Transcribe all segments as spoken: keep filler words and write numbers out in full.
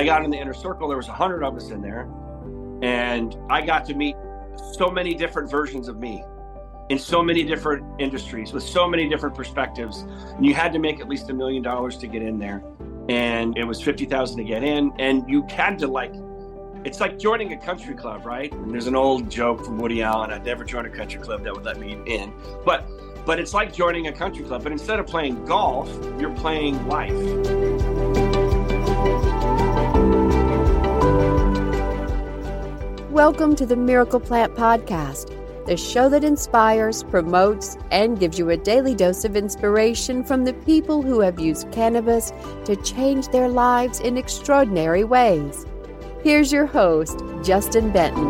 I got in the inner circle, there was a hundred of us in there. And I got to meet so many different versions of me in so many different industries with so many different perspectives. And you had to make at least a million dollars to get in there. And it was fifty thousand to get in. And you had to like, it's like joining a country club, right? And there's an old joke from Woody Allen, I'd never join a country club that would let me in. But but it's like joining a country club, but instead of playing golf, you're playing life. Welcome to the Miracle Plant Podcast, the show that inspires, promotes, and gives you a daily dose of inspiration from the people who have used cannabis to change their lives in extraordinary ways. Here's your host, Justin Benton.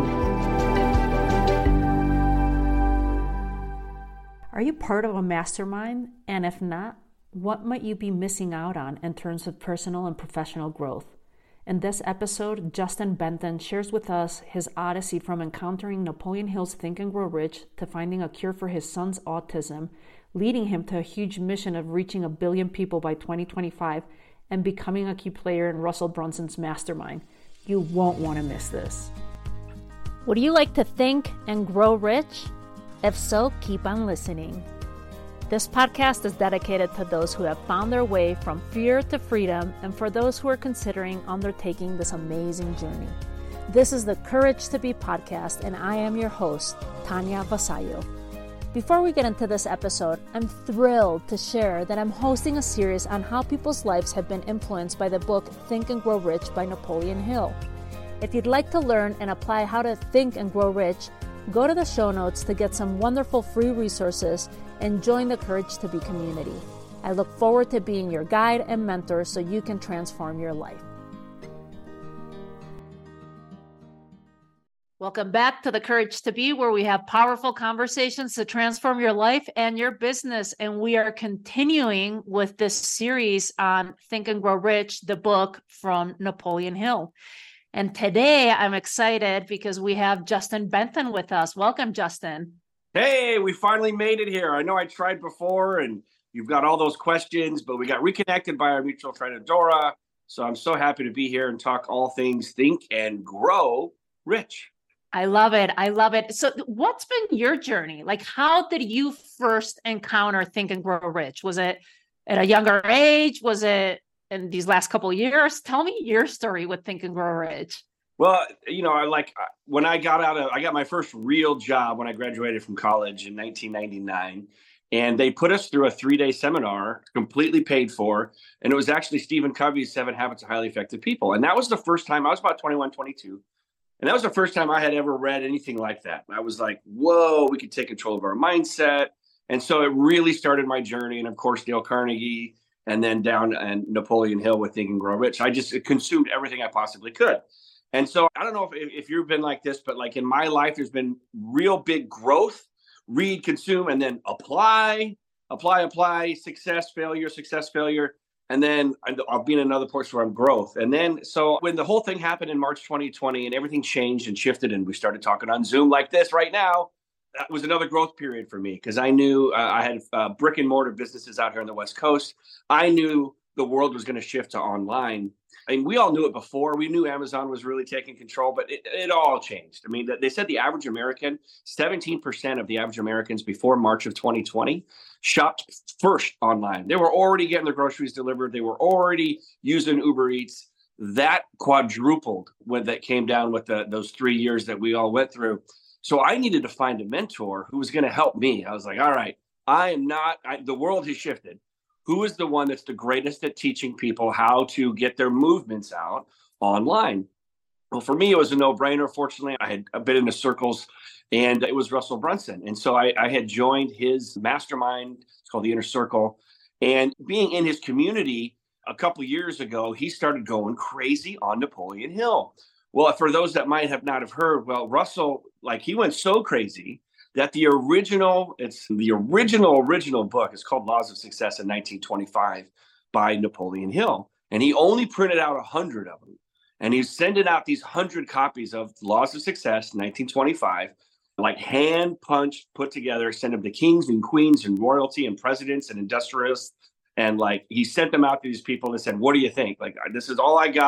Are you part of a mastermind? And if not, what might you be missing out on in terms of personal and professional growth? In this episode, Justin Benton shares with us his odyssey from encountering Napoleon Hill's Think and Grow Rich to finding a cure for his son's autism, leading him to a huge mission of reaching a billion people by twenty twenty-five and becoming a key player in Russell Brunson's mastermind. You won't want to miss this. Would you like to think and grow rich? If so, keep on listening. This podcast is dedicated to those who have found their way from fear to freedom and for those who are considering undertaking this amazing journey. This is the Courage to Be podcast, and I am your host, Tanya Vasallo. Before we get into this episode, I'm thrilled to share that I'm hosting a series on how people's lives have been influenced by the book Think and Grow Rich by Napoleon Hill. If you'd like to learn and apply how to think and grow rich, go to the show notes to get some wonderful free resources and join the Courage to Be community. I look forward to being your guide and mentor so you can transform your life. Welcome back to the Courage to Be, where we have powerful conversations to transform your life and your business. And we are continuing with this series on Think and Grow Rich, the book from Napoleon Hill. And today I'm excited because we have Justin Benton with us. Welcome, Justin. Hey, we finally made it here. I know I tried before and you've got all those questions, but we got reconnected by our mutual friend, Adora. So I'm so happy to be here and talk all things Think and Grow Rich. I love it. I love it. So what's been your journey? Like, how did you first encounter Think and Grow Rich? Was it at a younger age? Was it in these last couple of years? Tell me your story with Think and Grow Rich. Well, you know, I like when I got out of, I got my first real job when I graduated from college in nineteen ninety-nine. And they put us through a three-day seminar, completely paid for. And it was actually Stephen Covey's Seven Habits of Highly Effective People. And that was the first time, I was about twenty-one, twenty-two. And that was the first time I had ever read anything like that. I was like, whoa, we could take control of our mindset. And so it really started my journey. And of course, Dale Carnegie, and then down and Napoleon Hill with Think and Grow Rich. I just consumed everything I possibly could. And so I don't know if, if you've been like this, but like in my life, there's been real big growth, read, consume, and then apply, apply, apply, success, failure, success, failure. And then I'll be in another portion where I'm growth. And then, so when the whole thing happened in March twenty twenty and everything changed and shifted and we started talking on Zoom like this right now, that was another growth period for me because I knew uh, I had uh, brick and mortar businesses out here on the West Coast. I knew the world was going to shift to online. I mean, we all knew it before. We knew Amazon was really taking control, but it, it all changed. I mean, they said the average American, seventeen percent of the average Americans before March of twenty twenty shopped first online. They were already getting their groceries delivered. They were already using Uber Eats. That quadrupled when that came down with the, those three years that we all went through. So I needed to find a mentor who was going to help me. I was like, all right, I am not, I, the world has shifted. Who is the one that's the greatest at teaching people how to get their movements out online? Well, for me, it was a no-brainer. Fortunately, I had been in the circles and it was Russell Brunson. And so I, I had joined his mastermind. It's called the Inner Circle. And being in his community a couple years ago, he started going crazy on Napoleon Hill. Well, for those that might have not have heard, well, Russell, like he went so crazy that the original, it's the original, original book is called Laws of Success in nineteen twenty-five by Napoleon Hill. And he only printed out a hundred of them. And he's sending out these hundred copies of Laws of Success, nineteen twenty-five, like hand punched, put together, sent them to kings and queens and royalty and presidents and industrialists. And like, he sent them out to these people and said, what do you think? Like, this is all I got.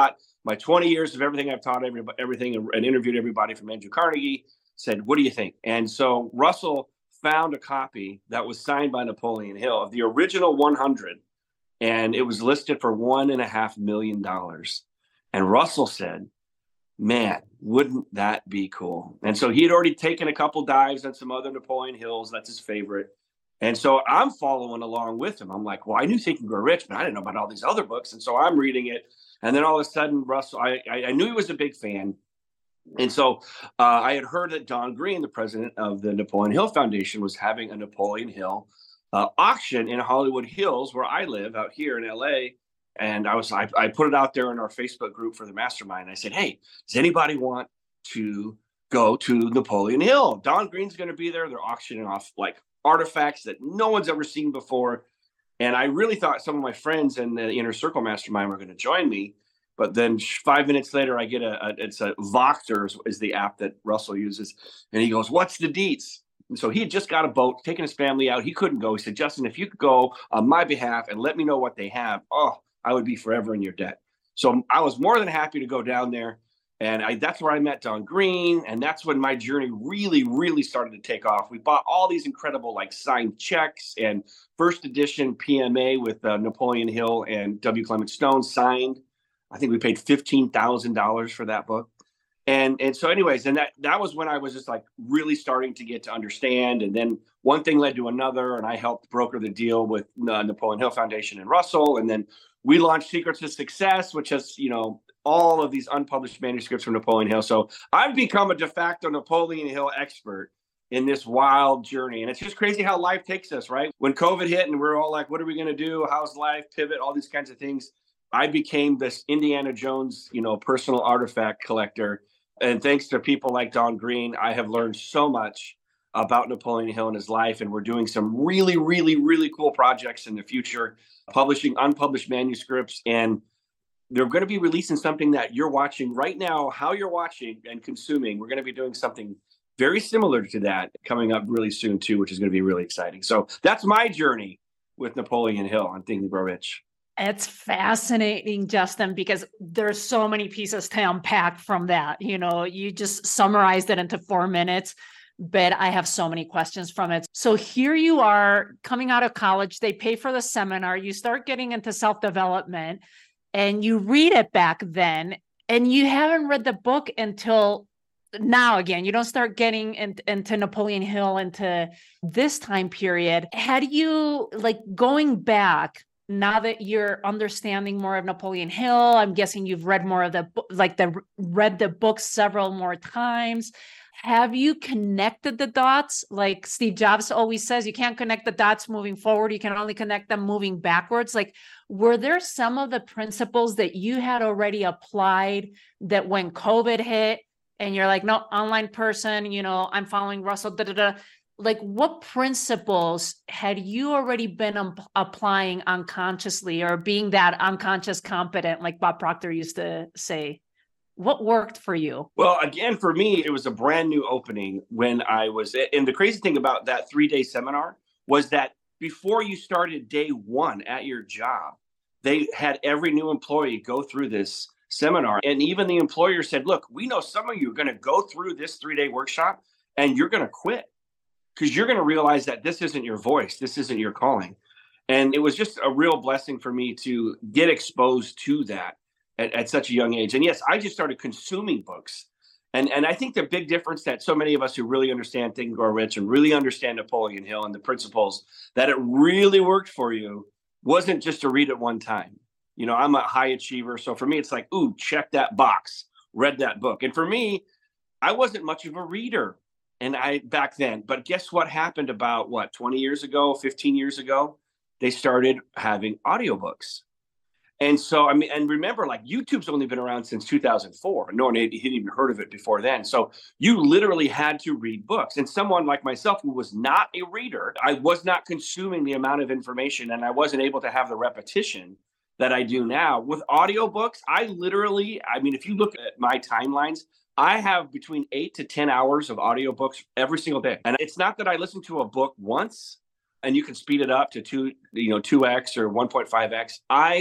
my twenty years of everything I've taught, every, everything and interviewed everybody from Andrew Carnegie, said, what do you think? And so Russell found a copy that was signed by Napoleon Hill of the original one hundred, and it was listed for one and a half million dollars. And Russell said, man, wouldn't that be cool? And so he had already taken a couple dives on some other Napoleon Hills. That's his favorite. And so I'm following along with him. I'm like, well, I knew Think and Grow Rich, but I didn't know about all these other books. And so I'm reading it. And then all of a sudden, Russell, I, I, I knew he was a big fan. And so uh, I had heard that Don Green, the president of the Napoleon Hill Foundation, was having a Napoleon Hill uh, auction in Hollywood Hills, where I live out here in L A. And I was, I, I put it out there in our Facebook group for the mastermind. I said, hey, does anybody want to go to Napoleon Hill? Don Green's going to be there. They're auctioning off like artifacts that no one's ever seen before. And I really thought some of my friends in the Inner Circle Mastermind were going to join me. But then five minutes later, I get a, a it's a Voxer is the app that Russell uses. And he goes, what's the deets? And so he had just got a boat, taking his family out. He couldn't go. He said, Justin, if you could go on my behalf and let me know what they have, oh, I would be forever in your debt. So I was more than happy to go down there. And I, that's where I met Don Green. And that's when my journey really, really started to take off. We bought all these incredible like signed checks and first edition P M A with uh, Napoleon Hill and W. Clement Stone signed. I think we paid fifteen thousand dollars for that book. And and so anyways, and that, that was when I was just like really starting to get to understand. And then one thing led to another. And I helped broker the deal with uh, Napoleon Hill Foundation and Russell. And then we launched Secrets of Success, which has, you know, all of these unpublished manuscripts from Napoleon Hill. So I've become a de facto Napoleon Hill expert in this wild journey. And it's just crazy how life takes us, right? When COVID hit and we're all like, what are we going to do? How's life? Pivot, all these kinds of things. I became this Indiana Jones, you know, personal artifact collector. And thanks to people like Don Green, I have learned so much about Napoleon Hill and his life. And we're doing some really, really, really cool projects in the future, publishing unpublished manuscripts. And they're going to be releasing something that you're watching right now, how you're watching and consuming. We're going to be doing something very similar to that coming up really soon too, which is going to be really exciting. So that's my journey with Napoleon Hill on Think and Grow Rich. It's fascinating, Justin, because there's so many pieces to unpack from that. You know, you just summarized it into four minutes, but I have so many questions from it. So here you are coming out of college, they pay for the seminar, you start getting into self-development and you read it back then, and you haven't read the book until now. Again, you don't start getting in, into Napoleon Hill into this time period. Had you, like, going back, now that you're understanding more of Napoleon Hill, I'm guessing you've read more of the, like the read the book several more times. Have you connected the dots? Like Steve Jobs always says, you can't connect the dots moving forward. You can only connect them moving backwards. Like, were there some of the principles that you had already applied that when COVID hit and you're like, no, online person, you know, I'm following Russell, da, da, da. Like, what principles had you already been um, applying unconsciously, or being that unconscious competent, like Bob Proctor used to say? What worked for you? Well, again, for me, it was a brand new opening when I was, and the crazy thing about that three-day seminar was that before you started day one at your job, they had every new employee go through this seminar. And even the employer said, look, we know some of you are going to go through this three-day workshop and you're going to quit, because you're going to realize that this isn't your voice. This isn't your calling. And it was just a real blessing for me to get exposed to that at, at such a young age. And yes, I just started consuming books. And, and I think the big difference that so many of us who really understand Think and Grow Rich and really understand Napoleon Hill and the principles, that it really worked for you, wasn't just to read it one time. You know, I'm a high achiever. So for me, it's like, ooh, check that box, read that book. And for me, I wasn't much of a reader. And I back then, but guess what happened about what, twenty years ago, fifteen years ago, they started having audiobooks. And so, I mean, and remember, like, YouTube's only been around since two thousand four. No one had even heard of it before then. So you literally had to read books. And someone like myself, who was not a reader, I was not consuming the amount of information, and I wasn't able to have the repetition that I do now. With audiobooks, I literally, I mean, if you look at my timelines, I have between eight to ten hours of audiobooks every single day. And it's not that I listen to a book once and you can speed it up to two, you know, two X or one point five X. I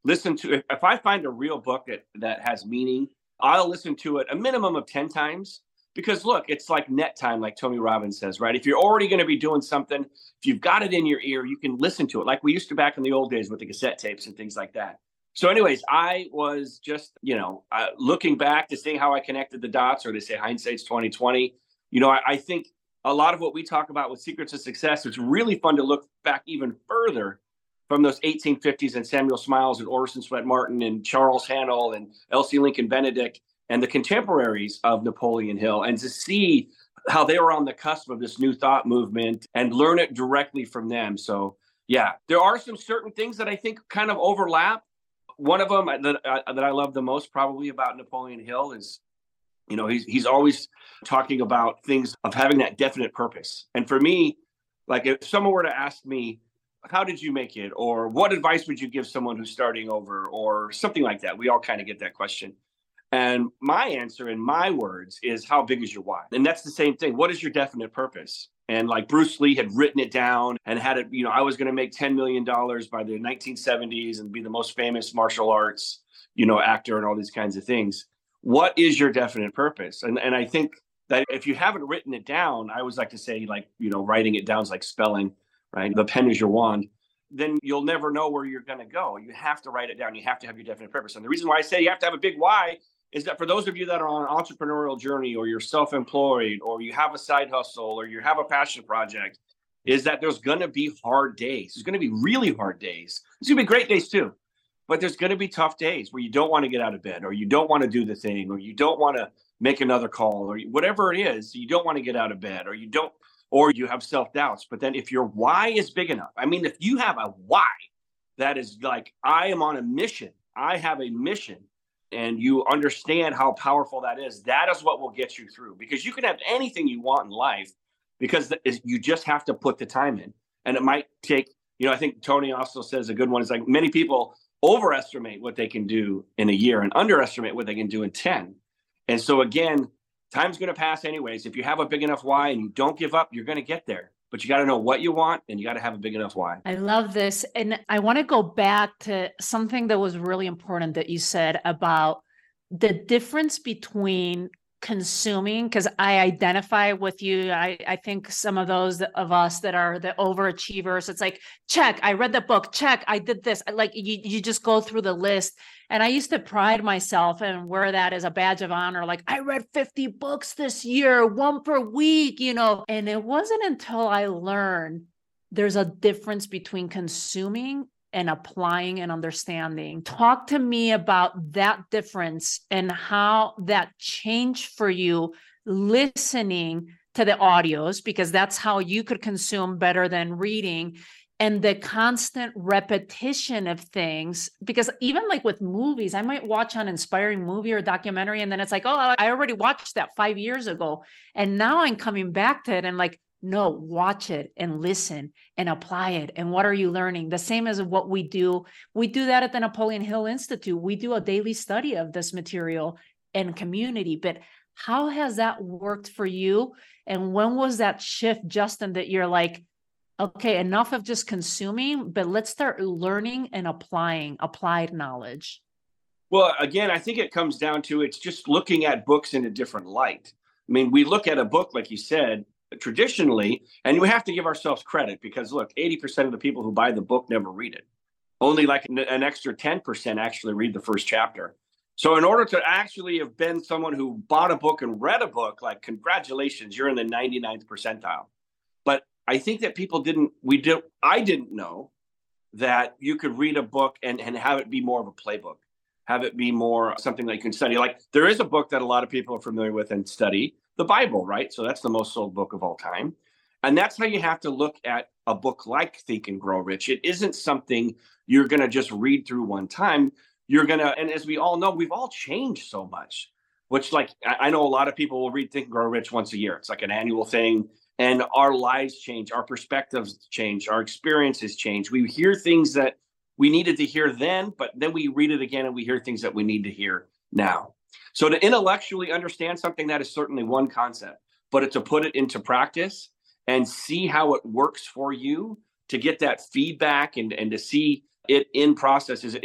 listen to, if, if I find a real book that, that has meaning, I'll listen to it a minimum of ten times. Because look, it's like net time, like Tony Robbins says, right? If you're already going to be doing something, if you've got it in your ear, you can listen to it like we used to back in the old days with the cassette tapes and things like that. So anyways, I was just, you know, uh, looking back to see how I connected the dots, or they say hindsight's twenty twenty. You know, I, I think a lot of what we talk about with Secrets of Success, it's really fun to look back even further from those eighteen fifties and Samuel Smiles and Orson Swett Martin and Charles Hannell and Elsie Lincoln Benedict and the contemporaries of Napoleon Hill, and to see how they were on the cusp of this new thought movement and learn it directly from them. So yeah, there are some certain things that I think kind of overlap. One of them that, uh, that I love the most probably about Napoleon Hill is, you know, he's, he's always talking about things of having that definite purpose. And for me, like if someone were to ask me, how did you make it? Or what advice would you give someone who's starting over, or something like that? We all kind of get that question. And my answer in my words is, how big is your why? And that's the same thing. What is your definite purpose? And like Bruce Lee had written it down and had it, you know, I was going to make ten million dollars by the nineteen seventies and be the most famous martial arts, you know, actor and all these kinds of things. What is your definite purpose? And and I think that if you haven't written it down, I always like to say, like, you know, writing it down is like spelling, right? The pen is your wand. Then you'll never know where you're going to go. You have to write it down. You have to have your definite purpose. And the reason why I say you have to have a big why is that for those of you that are on an entrepreneurial journey, or you're self-employed, or you have a side hustle, or you have a passion project, is that there's going to be hard days. There's going to be really hard days. There's going to be great days too, but there's going to be tough days where you don't want to get out of bed, or you don't want to do the thing, or you don't want to make another call, or whatever it is, you don't want to get out of bed, or you don't, or you have self-doubts. But then if your why is big enough, I mean, if you have a why that is like, I am on a mission, I have a mission, and you understand how powerful that is, that is what will get you through. Because you can have anything you want in life, because you just have to put the time in. And it might take, you know, I think Tony also says a good one is like, many people overestimate what they can do in a year and underestimate what they can do in ten. And so again, time's going to pass anyways. If you have a big enough why and you don't give up, you're going to get there. But you got to know what you want, and you got to have a big enough why. I love this. And I want to go back to something that was really important that you said about the difference between consuming, because I identify with you. I, I think some of those of us that are the overachievers, it's like, check, I read the book, check, I did this. Like you, you just go through the list. And I used to pride myself and wear that as a badge of honor. Like, I read fifty books this year, one per week, you know. And it wasn't until I learned there's a difference between consuming and applying and understanding. Talk to me about that difference and how that changed for you listening to the audios, because that's how you could consume better than reading, and the constant repetition of things. Because even like with movies, I might watch an inspiring movie or documentary, and then it's like, oh, I already watched that five years ago. And now I'm coming back to it and like, no, watch it and listen and apply it. And what are you learning? The same as what we do. We do that at the Napoleon Hill Institute. We do a daily study of this material and community. But how has that worked for you? And when was that shift, Justin, that you're like, okay, enough of just consuming, but let's start learning and applying applied knowledge? Well, again, I think it comes down to, it's just looking at books in a different light. I mean, we look at a book, like you said, traditionally, and we have to give ourselves credit, because look, eighty percent of the people who buy the book never read it. Only like an, an extra ten percent actually read the first chapter. So in order to actually have been someone who bought a book and read a book, like, congratulations, you're in the ninety-ninth percentile. But I think that people didn't, we did, I didn't know that you could read a book and, and have it be more of a playbook, have it be more something that you can study. Like, there is a book that a lot of people are familiar with and study, the Bible, right? So that's the most sold book of all time. And that's how you have to look at a book like Think and Grow Rich. It isn't something you're going to just read through one time. You're going to, and as we all know, we've all changed so much, which, like, I know a lot of people will read Think and Grow Rich once a year. It's like an annual thing. And our lives change, our perspectives change, our experiences change. We hear things that we needed to hear then, but then we read it again and we hear things that we need to hear now. So to intellectually understand something, that is certainly one concept, but to put it into practice and see how it works for you, to get that feedback and, and to see it in process is, is a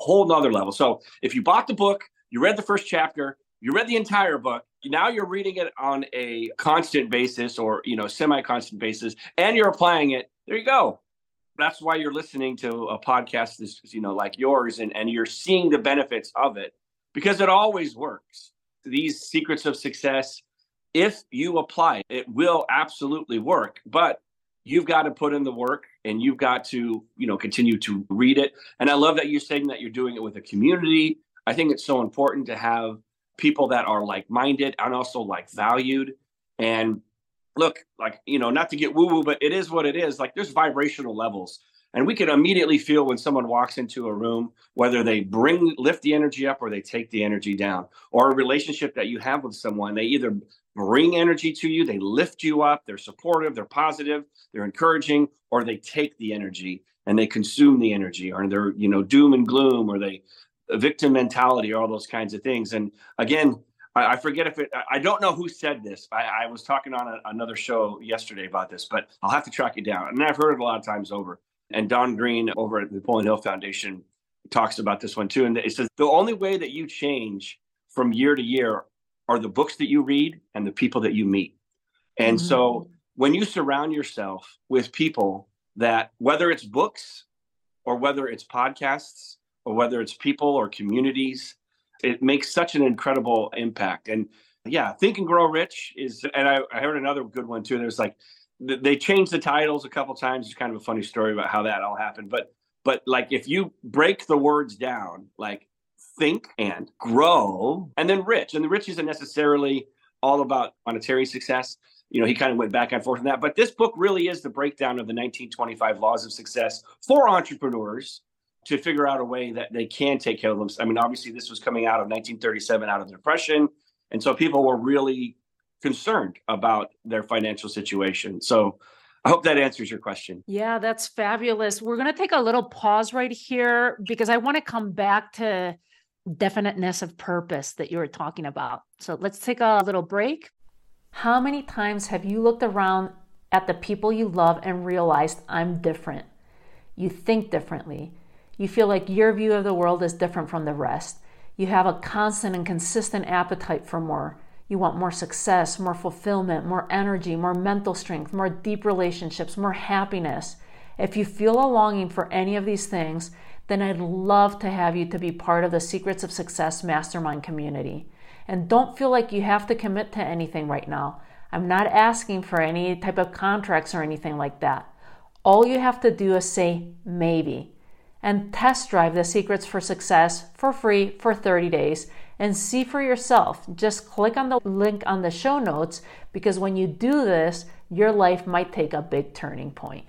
whole nother level. So if you bought the book, you read the first chapter, you read the entire book, now you're reading it on a constant basis or, you know, semi-constant basis, and you're applying it. There you go. That's why you're listening to a podcast this, you know, like yours, and, and you're seeing the benefits of it, because it always works. These secrets of success, if you apply it, it will absolutely work. But you've got to put in the work, and you've got to, you know, continue to read it. And I love that you're saying that you're doing it with a community. I think it's so important to have people that are like-minded and also like valued. And look, like, you know, not to get woo-woo, but it is what it is. Like, there's vibrational levels, and we can immediately feel when someone walks into a room, whether they bring, lift the energy up or they take the energy down, or a relationship that you have with someone. They either bring energy to you, they lift you up, they're supportive, they're positive, they're encouraging, or they take the energy and they consume the energy, or they're, you know, doom and gloom, or they victim mentality, or all those kinds of things. And again, I, I forget if it, I don't know who said this. I, I was talking on a, another show yesterday about this, but I'll have to track it down. And I've heard it a lot of times over. And Don Green over at the Napoleon Hill Foundation talks about this one too. And it says the only way that you change from year to year are the books that you read and the people that you meet. And mm-hmm. so when you surround yourself with people that, whether it's books or whether it's podcasts or whether it's people or communities, it makes such an incredible impact. And yeah, Think and Grow Rich is, and I, I heard another good one too. There's like, they changed the titles a couple times. It's kind of a funny story about how that all happened. But, but like, if you break the words down, like think and grow, and then rich, and the rich isn't necessarily all about monetary success. You know, he kind of went back and forth on that. But this book really is the breakdown of the nineteen twenty-five laws of success for entrepreneurs to figure out a way that they can take care of them. I mean, obviously, this was coming out of nineteen thirty-seven, out of the Depression. And so people were really concerned about their financial situation. So I hope that answers your question. Yeah, that's fabulous. We're going to take a little pause right here because I want to come back to definiteness of purpose that you were talking about. So let's take a little break. How many times have you looked around at the people you love and realized, I'm different? You think differently. You feel like your view of the world is different from the rest. You have a constant and consistent appetite for more. You want more success, more fulfillment, more energy, more mental strength, more deep relationships, more happiness. If you feel a longing for any of these things, then I'd love to have you to be part of the Secrets of Success Mastermind community. And don't feel like you have to commit to anything right now. I'm not asking for any type of contracts or anything like that. All you have to do is say maybe, and test drive the Secrets for Success for free for thirty days and see for yourself. Just click on the link on the show notes, because when you do this, your life might take a big turning point.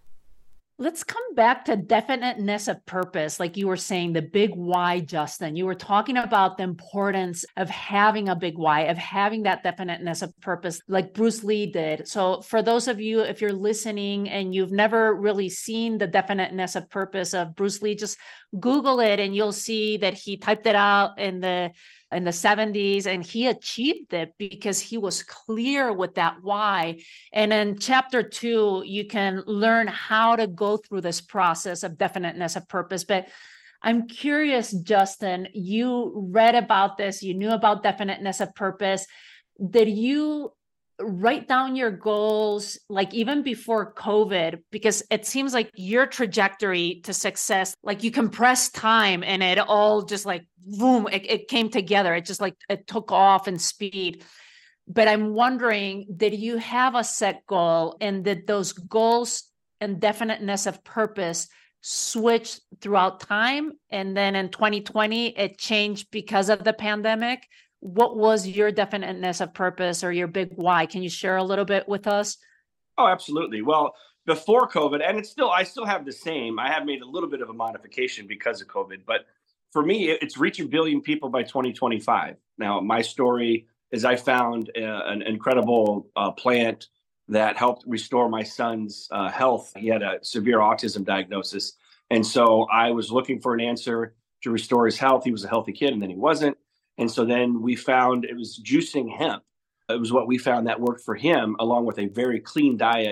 Let's come back to definiteness of purpose. Like you were saying, the big why, Justin. You were talking about the importance of having a big why, of having that definiteness of purpose, like Bruce Lee did. So for those of you, if you're listening and you've never really seen the definiteness of purpose of Bruce Lee, just Google it and you'll see that he typed it out in the in the seventies, and he achieved it because he was clear with that why. And in chapter two, you can learn how to go through this process of definiteness of purpose. But I'm curious, Justin, you read about this, you knew about definiteness of purpose. Did you write down your goals, like even before COVID? Because it seems like your trajectory to success, like you compressed time and it all just like, boom, it, it came together. It just like, it took off in speed. But I'm wondering, did you have a set goal, and did those goals and definiteness of purpose switch throughout time? And then in twenty twenty, it changed because of the pandemic. What was your definiteness of purpose or your big why? Can you share a little bit with us? Oh, absolutely. Well, before COVID, and it's still, I still have the same, I have made a little bit of a modification because of COVID, but for me, it's reach a billion people by twenty twenty-five. Now, my story is I found uh, an incredible uh, plant that helped restore my son's uh, health. He had a severe autism diagnosis. And so I was looking for an answer to restore his health. He was a healthy kid, and then he wasn't. And so then we found it was juicing hemp. It was what we found that worked for him, along with a very clean diet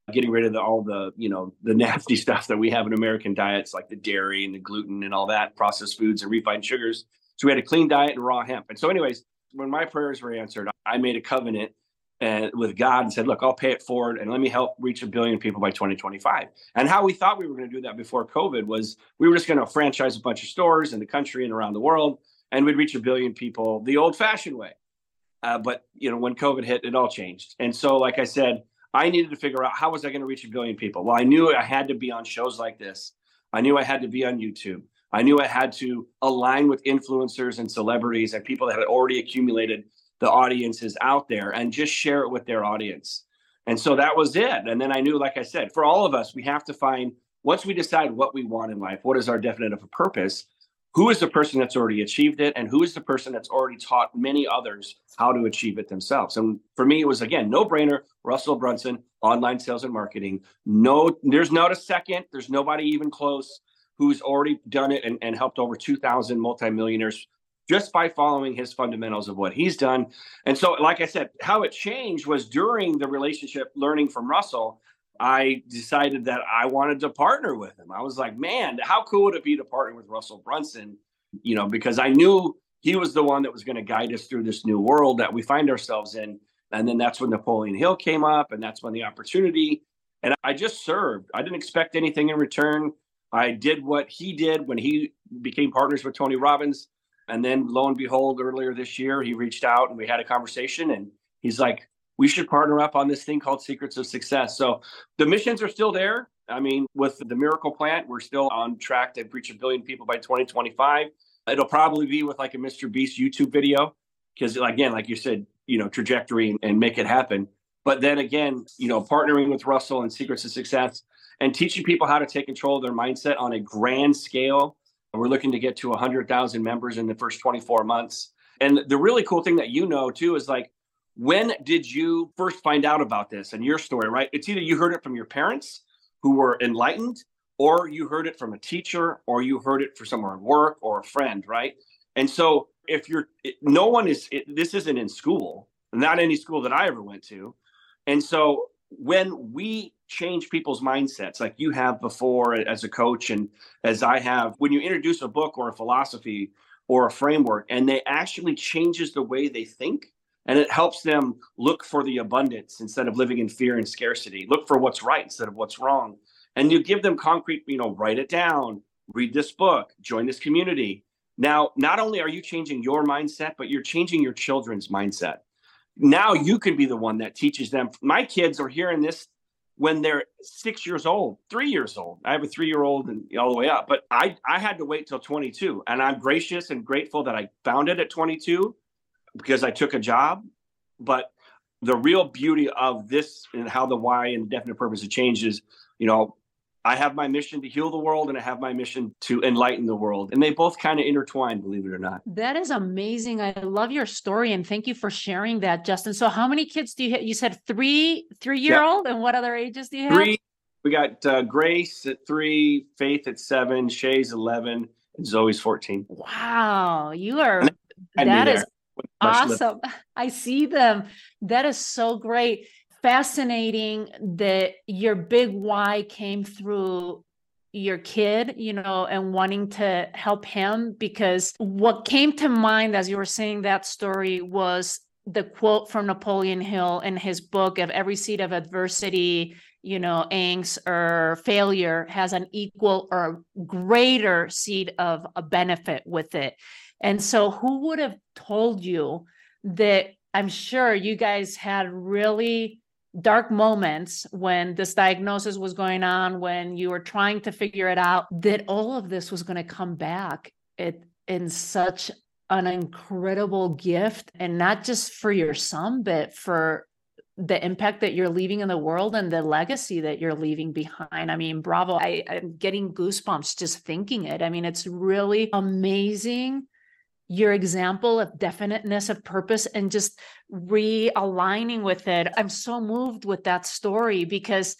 getting rid of the, all the, you know, the nasty stuff that we have in American diets, like the dairy and the gluten and all that, processed foods and refined sugars. So we had a clean diet and raw hemp. And so anyways, when my prayers were answered, I made a covenant and with God and said, look, I'll pay it forward and let me help reach a billion people by twenty twenty-five. And how we thought we were going to do that before COVID was we were just going to franchise a bunch of stores in the country and around the world, and we'd reach a billion people the old fashioned way. Uh, but, you know, when COVID hit, it all changed. And so, like I said, I needed to figure out how was I going to reach a billion people? Well, I knew I had to be on shows like this. I knew I had to be on YouTube. I knew I had to align with influencers and celebrities and people that had already accumulated the audiences out there and just share it with their audience. And so that was it. And then I knew, like I said, for all of us, we have to find, once we decide what we want in life, what is our definite of a purpose, who is the person that's already achieved it, and who is the person that's already taught many others how to achieve it themselves. And for me, it was, again, no brainer, Russell Brunson, online sales and marketing. No, there's not a second, there's nobody even close who's already done it and, and helped over two thousand multimillionaires just by following his fundamentals of what he's done. And so, like I said, how it changed was during the relationship learning from Russell, I decided that I wanted to partner with him. I was like, man, how cool would it be to partner with Russell Brunson? You know, because I knew he was the one that was going to guide us through this new world that we find ourselves in. And then that's when Napoleon Hill came up, and that's when the opportunity, and I just served. I didn't expect anything in return. I did what he did when he became partners with Tony Robbins. And then lo and behold, earlier this year, he reached out and we had a conversation, and he's like, we should partner up on this thing called Secrets of Success. So the missions are still there. I mean, with the Miracle Plant, we're still on track to reach a billion people by twenty twenty-five. It'll probably be with like a Mister Beast YouTube video, because again, like you said, you know, trajectory and, and make it happen. But then again, you know, partnering with Russell and Secrets of Success and teaching people how to take control of their mindset on a grand scale. We're looking to get to one hundred thousand members in the first twenty-four months. And the really cool thing that you know, too, is like, when did you first find out about this and your story, right? It's either you heard it from your parents who were enlightened, or you heard it from a teacher, or you heard it from somewhere at work or a friend, right? And so if you're, no one is, it, this isn't in school, not any school that I ever went to. And so when we change people's mindsets, like you have before as a coach and as I have, when you introduce a book or a philosophy or a framework, and they actually changes the way they think, and it helps them look for the abundance instead of living in fear and scarcity, look for what's right instead of what's wrong. And you give them concrete, you know, write it down, read this book, join this community. Now, not only are you changing your mindset, but you're changing your children's mindset. Now you can be the one that teaches them. My kids are hearing this when they're six years old, three years old. I have a three-year-old and all the way up, but I, I had to wait till twenty-two. And I'm gracious and grateful that I found it at twenty-two because I took a job. But the real beauty of this and how the why and definite purpose of change is, you know, I have my mission to heal the world and I have my mission to enlighten the world. And they both kind of intertwine, believe it or not. That is amazing. I love your story. And thank you for sharing that, Justin. So how many kids do you have? You said three, three-year-old. Yeah. And what other ages do you have? Three. We got uh, Grace at three, Faith at seven, Shay's eleven, and Zoe's fourteen. Wow. You are, that is awesome. I see them. That is so great. Fascinating that your big why came through your kid, you know, and wanting to help him, because what came to mind as you were saying that story was the quote from Napoleon Hill in his book of every seed of adversity, you know, angst or failure has an equal or greater seed of a benefit with it. And so who would have told you that? I'm sure you guys had really dark moments when this diagnosis was going on, when you were trying to figure it out, that all of this was going to come back it, in such an incredible gift, and not just for your son, but for the impact that you're leaving in the world and the legacy that you're leaving behind. I mean, bravo. I, I'm getting goosebumps just thinking it. I mean, it's really amazing. Your example of definiteness of purpose and just realigning with it. I'm so moved with that story because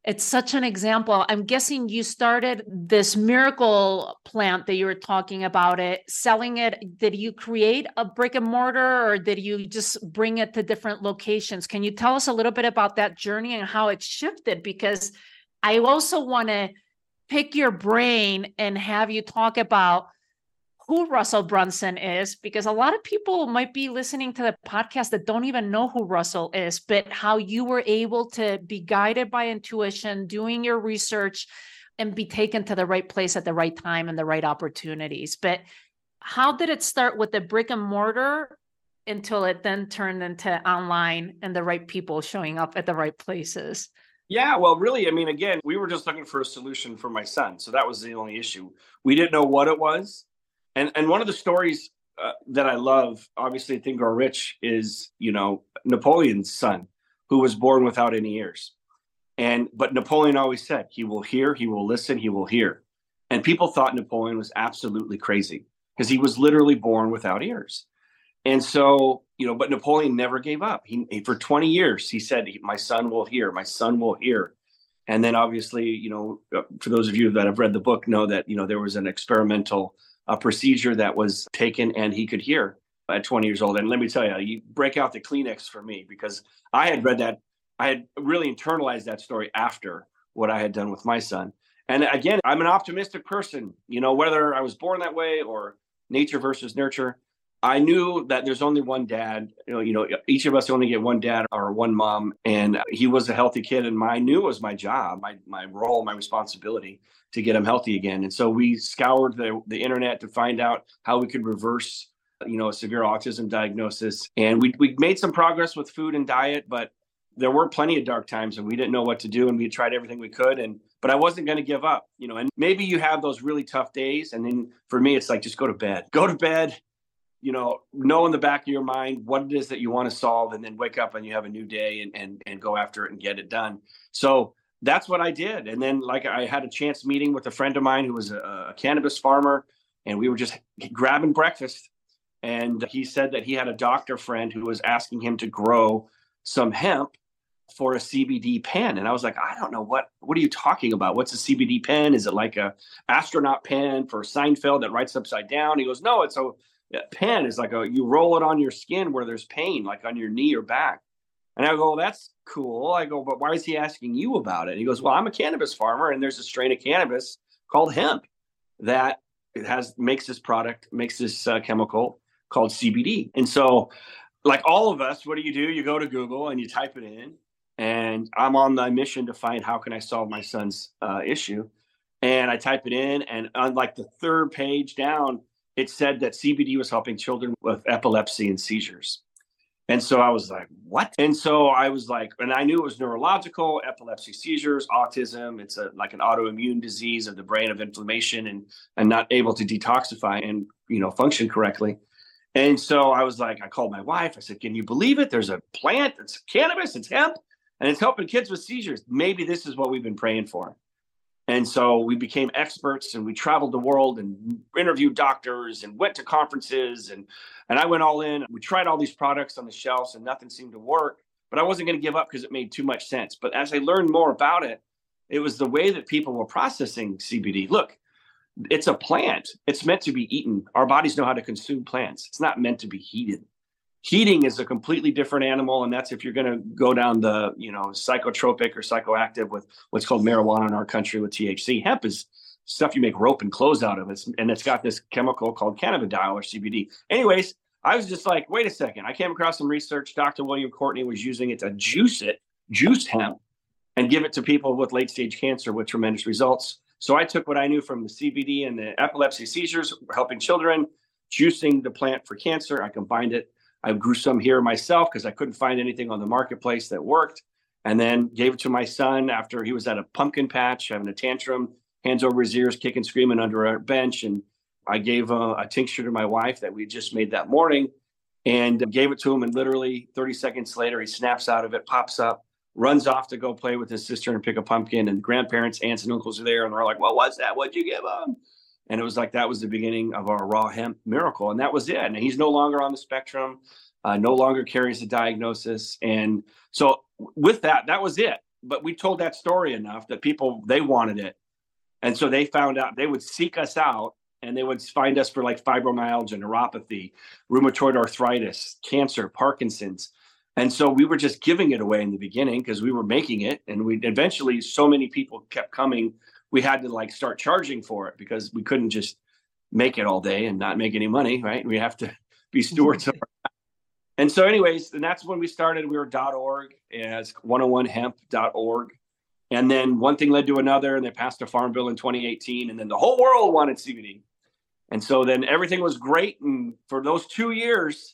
It's such an example. I'm guessing you started this miracle plant that you were talking about it, selling it. Did you create a brick and mortar or did you just bring it to different locations? Can you tell us a little bit about that journey and how it shifted? Because I also want to pick your brain and have you talk about who Russell Brunson is, because a lot of people might be listening to the podcast that don't even know who Russell is, but how you were able to be guided by intuition, doing your research, and be taken to the right place at the right time and the right opportunities. But how did it start with the brick and mortar until it then turned into online and the right people showing up at the right places? Yeah, well, really, I mean, again, we were just looking for a solution for my son. So that was the only issue. We didn't know what it was. And and one of the stories uh, that I love, obviously, Think Grow Rich, is, you know, Napoleon's son, who was born without any ears. And but Napoleon always said, he will hear, he will listen, he will hear. And people thought Napoleon was absolutely crazy because he was literally born without ears. And so, you know, but Napoleon never gave up. He, he for twenty years, he said, my son will hear, my son will hear. And then obviously, you know, for those of you that have read the book, know that, you know, there was an experimental a procedure that was taken and he could hear at twenty years old. And let me tell you, you break out the Kleenex for me, because I had read that, I had really internalized that story after what I had done with my son. And again, I'm an optimistic person, you know, whether I was born that way or nature versus nurture. I knew that there's only one dad, you know, you know, each of us only get one dad or one mom. And he was a healthy kid. And my, I knew it was my job, my, my role, my responsibility to get him healthy again. And so we scoured the, the internet to find out how we could reverse, you know, a severe autism diagnosis. And we, we made some progress with food and diet, but there were plenty of dark times and we didn't know what to do. And we tried everything we could. And, but I wasn't going to give up, you know, and maybe you have those really tough days. And then for me, it's like, just go to bed, go to bed. You know, know in the back of your mind what it is that you want to solve, and then wake up and you have a new day and, and, and go after it and get it done. So that's what I did. And then, like, I had a chance meeting with a friend of mine who was a, a cannabis farmer, and we were just grabbing breakfast. And he said that he had a doctor friend who was asking him to grow some hemp for a C B D pen. And I was like, I don't know, what, what are you talking about? What's a C B D pen? Is it like a astronaut pen for Seinfeld that writes upside down? He goes, no, it's a pen is like a, you roll it on your skin where there's pain, like on your knee or back. And I go, well, that's cool. I go, but why is he asking you about it? And he goes, well, I'm a cannabis farmer, and there's a strain of cannabis called hemp that it has, makes this product, makes this uh, chemical called C B D. And so, like all of us, what do you do? You go to Google and you type it in, and I'm on the mission to find, how can I solve my son's uh, issue? And I type it in, and on like the third page down, it said that C B D was helping children with epilepsy and seizures. And so I was like, what? And so I was like, and I knew it was neurological, epilepsy, seizures, autism. It's a, like an autoimmune disease of the brain, of inflammation and, and not able to detoxify and, you know, function correctly. And so I was like, I called my wife. I said, can you believe it? There's a plant, it's cannabis, it's hemp, and it's helping kids with seizures. Maybe this is what we've been praying for. And so we became experts, and we traveled the world and interviewed doctors and went to conferences, and, and I went all in. We tried all these products on the shelves and nothing seemed to work, but I wasn't going to give up because it made too much sense. But as I learned more about it, it was the way that people were processing C B D. Look, it's a plant. It's meant to be eaten. Our bodies know how to consume plants. It's not meant to be heated. Heating is a completely different animal, and that's if you're going to go down the, you know, psychotropic or psychoactive with what's called marijuana in our country with T H C. Hemp is stuff you make rope and clothes out of. It's, and it's got this chemical called cannabidiol or C B D. Anyways, I was just like, wait a second. I came across some research. Doctor William Courtney was using it to juice it, juice hemp, and give it to people with late-stage cancer with tremendous results. So I took what I knew from the C B D and the epilepsy seizures, helping children, juicing the plant for cancer. I combined it. I grew some here myself because I couldn't find anything on the marketplace that worked, and then gave it to my son after he was at a pumpkin patch, having a tantrum, hands over his ears, kicking, screaming under a bench. And I gave a, a tincture to my wife that we just made that morning and gave it to him. And literally thirty seconds later, he snaps out of it, pops up, runs off to go play with his sister and pick a pumpkin. And grandparents, aunts and uncles are there. And they're like, well, what's that? What'd you give him? And it was like, that was the beginning of our raw hemp miracle. And that was it. And he's no longer on the spectrum, uh, no longer carries the diagnosis. And so with that, that was it. but we told that story enough that people, they wanted it. And so they found out, they would seek us out and they would find us for like fibromyalgia, neuropathy, rheumatoid arthritis, cancer, Parkinson's. And so we were just giving it away in the beginning because we were making it. And we eventually, so many people kept coming, we had to like start charging for it because we couldn't just make it all day and not make any money, right? We have to be stewards of our. And so anyways, and that's when we started. We were .org as one oh one hemp dot org. And then one thing led to another, and they passed a farm bill in twenty eighteen, and then the whole world wanted C B D. And so then everything was great. And for those two years,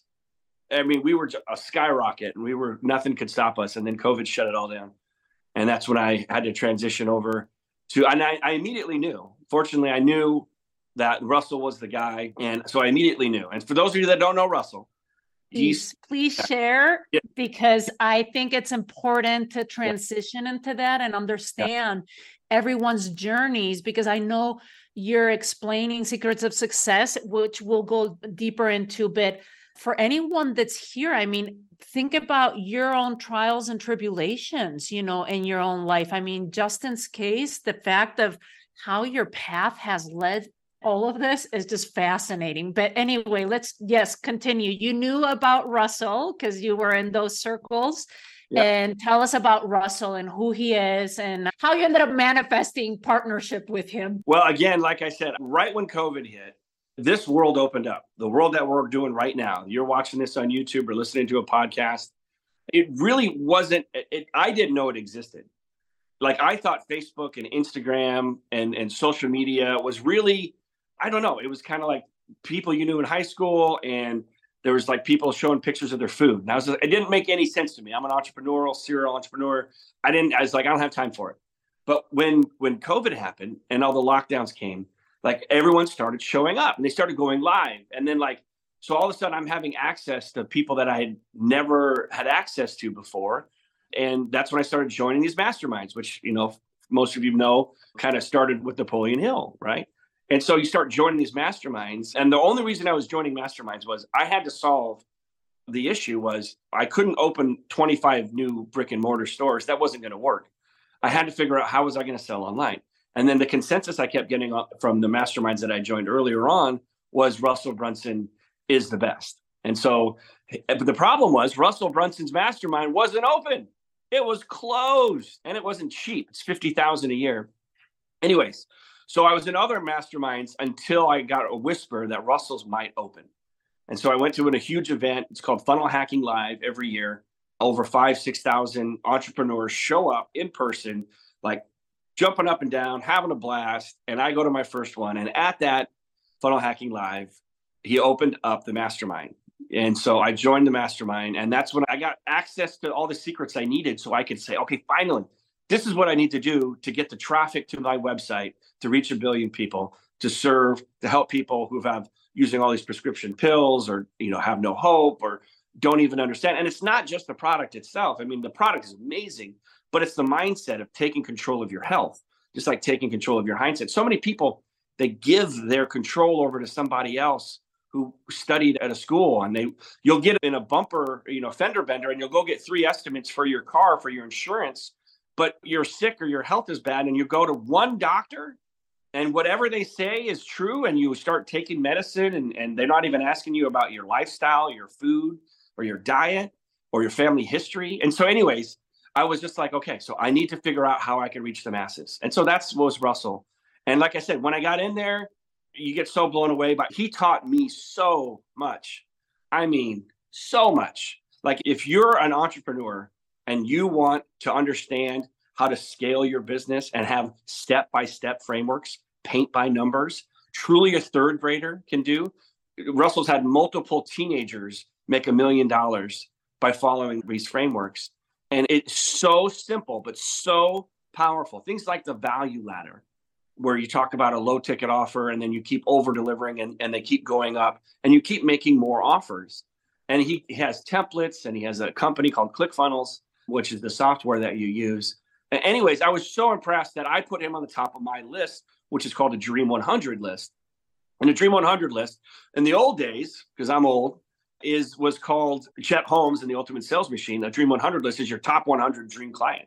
I mean, we were a skyrocket, and we were, nothing could stop us. And then COVID shut it all down. And that's when I had to transition over to, and I, I immediately knew, fortunately, I knew that Russell was the guy. And so I immediately knew. And for those of you that don't know Russell, Please, please share, yeah. because I think it's important to transition yeah. into that and understand yeah. everyone's journeys, because I know you're explaining secrets of success, which we'll go deeper into. But for anyone that's here, I mean, think about your own trials and tribulations, you know, in your own life. I mean, Justin's case, the fact of how your path has led all of this is just fascinating. But anyway, let's, yes, continue. You knew about Russell because you were in those circles. Yep. And tell us about Russell and who he is and how you ended up manifesting partnership with him. Well, again, like I said, right when COVID hit, this world opened up. The world that we're doing right now. You're watching this on YouTube or listening to a podcast. It really wasn't, it, I didn't know it existed. Like I thought Facebook and Instagram and, and social media was really, I don't know. It was kind of like people you knew in high school, and there was like people showing pictures of their food. And I was, it didn't make any sense to me. I'm an entrepreneurial, serial entrepreneur. I didn't, I was like, I don't have time for it. But when, when COVID happened and all the lockdowns came, like everyone started showing up and they started going live. And then like, so all of a sudden I'm having access to people that I had never had access to before. And that's when I started joining these masterminds, which, you know, most of you know, kind of started with Napoleon Hill, right? And so you start joining these masterminds. And the only reason I was joining masterminds was I had to solve the issue was I couldn't open twenty-five new brick and mortar stores. That wasn't going to work. I had to figure out how was I going to sell online. And then the consensus I kept getting from the masterminds that I joined earlier on was Russell Brunson is the best. And so, but the problem was Russell Brunson's mastermind wasn't open. It was closed and it wasn't cheap. It's fifty thousand dollars a year. Anyways, so I was in other masterminds until I got a whisper that Russell's might open. And so I went to a huge event. It's called Funnel Hacking Live every year. Over five, six thousand entrepreneurs show up in person, like jumping up and down, having a blast. And I go to my first one. And at that Funnel Hacking Live, he opened up the mastermind. And so I joined the mastermind. And that's when I got access to all the secrets I needed. So I could say, okay, finally, this is what I need to do to get the traffic to my website, to reach a billion people, to serve, to help people who have using all these prescription pills or, you know, have no hope or don't even understand. And it's not just the product itself. I mean, the product is amazing, but it's the mindset of taking control of your health, just like taking control of your mindset. So many people, they give their control over to somebody else who studied at a school, and they, you'll get in a bumper, you know, fender bender, and you'll go get three estimates for your car, for your insurance, but you're sick or your health is bad, and you go to one doctor and whatever they say is true, and you start taking medicine, and, and they're not even asking you about your lifestyle, your food, or your diet, or your family history. And so anyways, I was just like, okay, so I need to figure out how I can reach the masses. And so that's was Russell. And like I said, when I got in there, you get so blown away, but he taught me so much. I mean, so much. Like if you're an entrepreneur and you want to understand how to scale your business and have step-by-step frameworks, paint by numbers, truly a third grader can do. Russell's had multiple teenagers make a million dollars by following these frameworks. And it's so simple, but so powerful. Things like the value ladder, where you talk about a low ticket offer and then you keep over delivering and, and they keep going up and you keep making more offers. And he, he has templates, and he has a company called ClickFunnels, which is the software that you use. And anyways, I was so impressed that I put him on the top of my list, which is called a Dream one hundred list. And the Dream one hundred list in the old days, because I'm old, is was called Chet Holmes and the Ultimate Sales Machine. The Dream one hundred list is your top one hundred dream clients.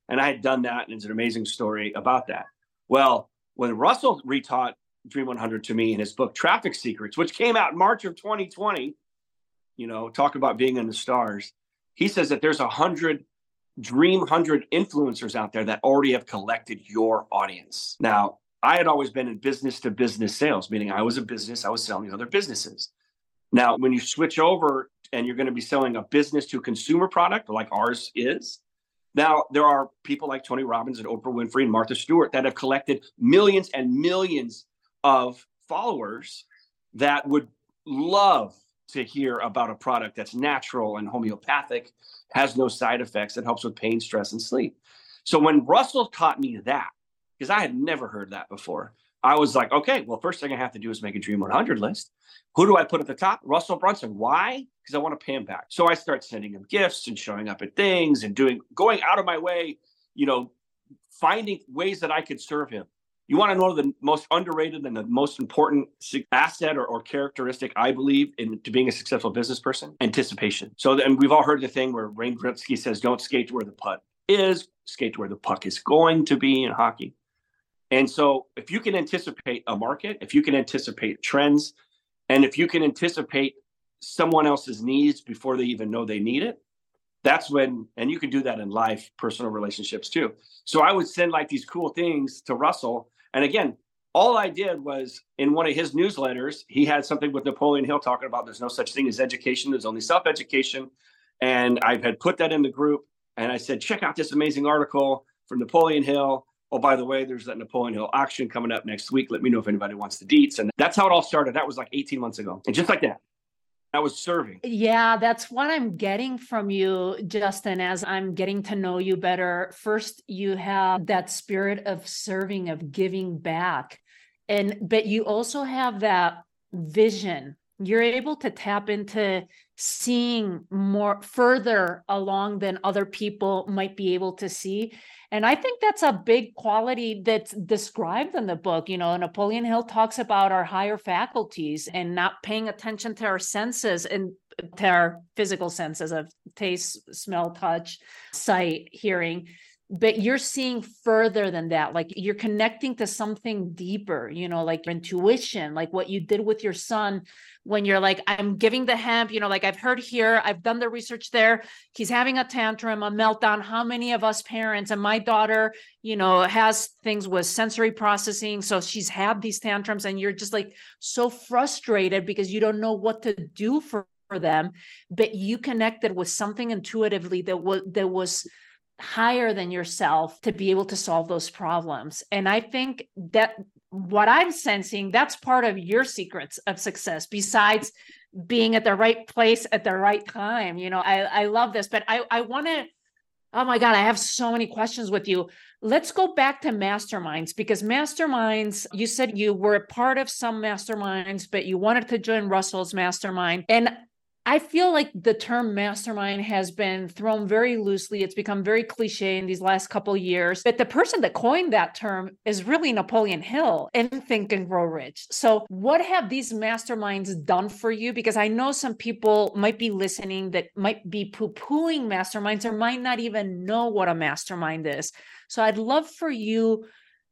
And I had done that, and it's an amazing story about that. Well, when Russell retaught Dream one hundred to me in his book, Traffic Secrets, which came out in March of twenty twenty, you know, talk about being in the stars. He says that there's a hundred Dream one hundred influencers out there that already have collected your audience. Now, I had always been in business to business sales, meaning I was a business, I was selling other businesses. Now, when you switch over and you're going to be selling a business to consumer product like ours is, now there are people like Tony Robbins and Oprah Winfrey and Martha Stewart that have collected millions and millions of followers that would love to hear about a product that's natural and homeopathic, has no side effects, that helps with pain, stress, and sleep. So when Russell taught me that, because I had never heard that before, I was like, okay, well, first thing I have to do is make a Dream one hundred list. Who do I put at the top? Russell Brunson. Why? Because I want to pay him back. So I start sending him gifts and showing up at things and doing, going out of my way, you know, finding ways that I could serve him. You want to know the most underrated and the most important asset or, or characteristic, I believe, in to being a successful business person? Anticipation. So, and we've all heard the thing where Wayne Gretzky says, don't skate to where the puck is, skate to where the puck is going to be in hockey. And so if you can anticipate a market, if you can anticipate trends, and if you can anticipate someone else's needs before they even know they need it, that's when, and you can do that in life, personal relationships too. So I would send like these cool things to Russell. And again, all I did was in one of his newsletters, he had something with Napoleon Hill talking about there's no such thing as education. There's only self-education. And I had put that in the group and I said, check out this amazing article from Napoleon Hill. Oh, by the way, there's that Napoleon Hill auction coming up next week. Let me know if anybody wants the deets. And that's how it all started. That was like eighteen months ago. And just like that, I was serving. Yeah, that's what I'm getting from you, Justin, as I'm getting to know you better. First, you have that spirit of serving, of giving back. And but you also have that vision. You're able to tap into seeing more further along than other people might be able to see. And I think that's a big quality that's described in the book. You know, Napoleon Hill talks about our higher faculties and not paying attention to our senses and to our physical senses of taste, smell, touch, sight, hearing. But you're seeing further than that. Like you're connecting to something deeper, you know, like your intuition, like what you did with your son when you're like, I'm giving the hemp, you know, like I've heard here, I've done the research there. He's having a tantrum, a meltdown. How many of us parents, and my daughter, you know, has things with sensory processing. So she's had these tantrums and you're just like so frustrated because you don't know what to do for, for them. But you connected with something intuitively that was, that was higher than yourself to be able to solve those problems. And I think that what I'm sensing, that's part of your secrets of success, besides being at the right place at the right time. You know, I, I love this, but I, I want to, oh my God, I have so many questions with you. Let's go back to masterminds, because masterminds, you said you were a part of some masterminds, but you wanted to join Russell's mastermind. And I feel like the term mastermind has been thrown very loosely. It's become very cliche in these last couple of years. But the person that coined that term is really Napoleon Hill in Think and Grow Rich. So what have these masterminds done for you? Because I know some people might be listening that might be poo-pooing masterminds or might not even know what a mastermind is. So I'd love for you,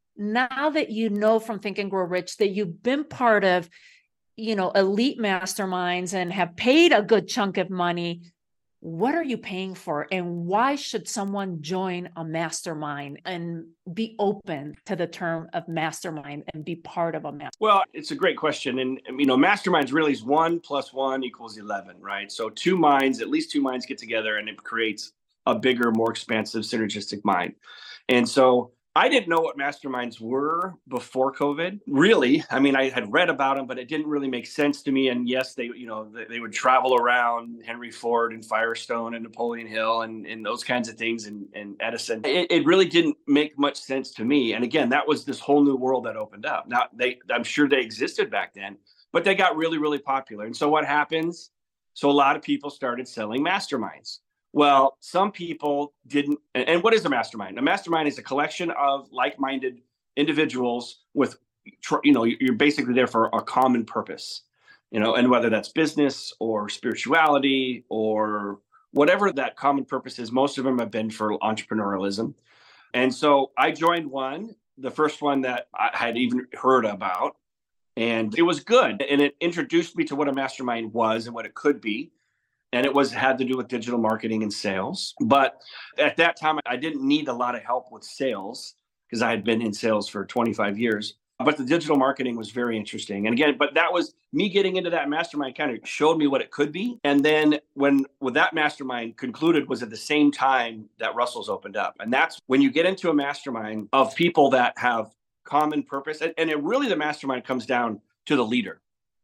now that you know from Think and Grow Rich that you've been part of, you know, elite masterminds and have paid a good chunk of money, what are you paying for? And why should someone join a mastermind and be open to the term of mastermind and be part of a mastermind? Well, it's a great question. And, you know, masterminds really is one plus one equals eleven, right? So two minds, at least two minds get together and it creates a bigger, more expansive, synergistic mind. And so I didn't know what masterminds were before COVID. Really, I mean, I had read about them, but it didn't really make sense to me. And yes, they, you know, they, they would travel around Henry Ford and Firestone and Napoleon Hill and, and those kinds of things and, and Edison. It, it really didn't make much sense to me. And again, that was this whole new world that opened up. Now, they, I'm sure they existed back then, but they got really, really popular. And so what happens? So a lot of people started selling masterminds. Well, some people didn't. And what is a mastermind? A mastermind is a collection of like-minded individuals with, you know, you're basically there for a common purpose, you know, and whether that's business or spirituality or whatever that common purpose is, most of them have been for entrepreneurialism. And so I joined one, the first one that I had even heard about. And it was good. And it introduced me to what a mastermind was and what it could be. And it was had to do with digital marketing and sales. But at that time, I didn't need a lot of help with sales because I had been in sales for twenty-five years. But the digital marketing was very interesting. And again, but that was me getting into that mastermind kind of showed me what it could be. And then when, when that mastermind concluded was at the same time that Russell's opened up. And that's when you get into a mastermind of people that have common purpose. And, and it really, the mastermind comes down to the leader.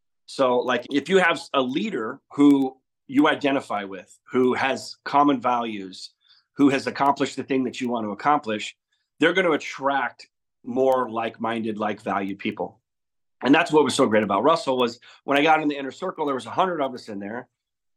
So like if you have a leader who you identify with, who has common values, who has accomplished the thing that you want to accomplish, they're going to attract more like-minded, like-valued people. And that's what was so great about Russell was when I got in the inner circle, there was a hundred of us in there.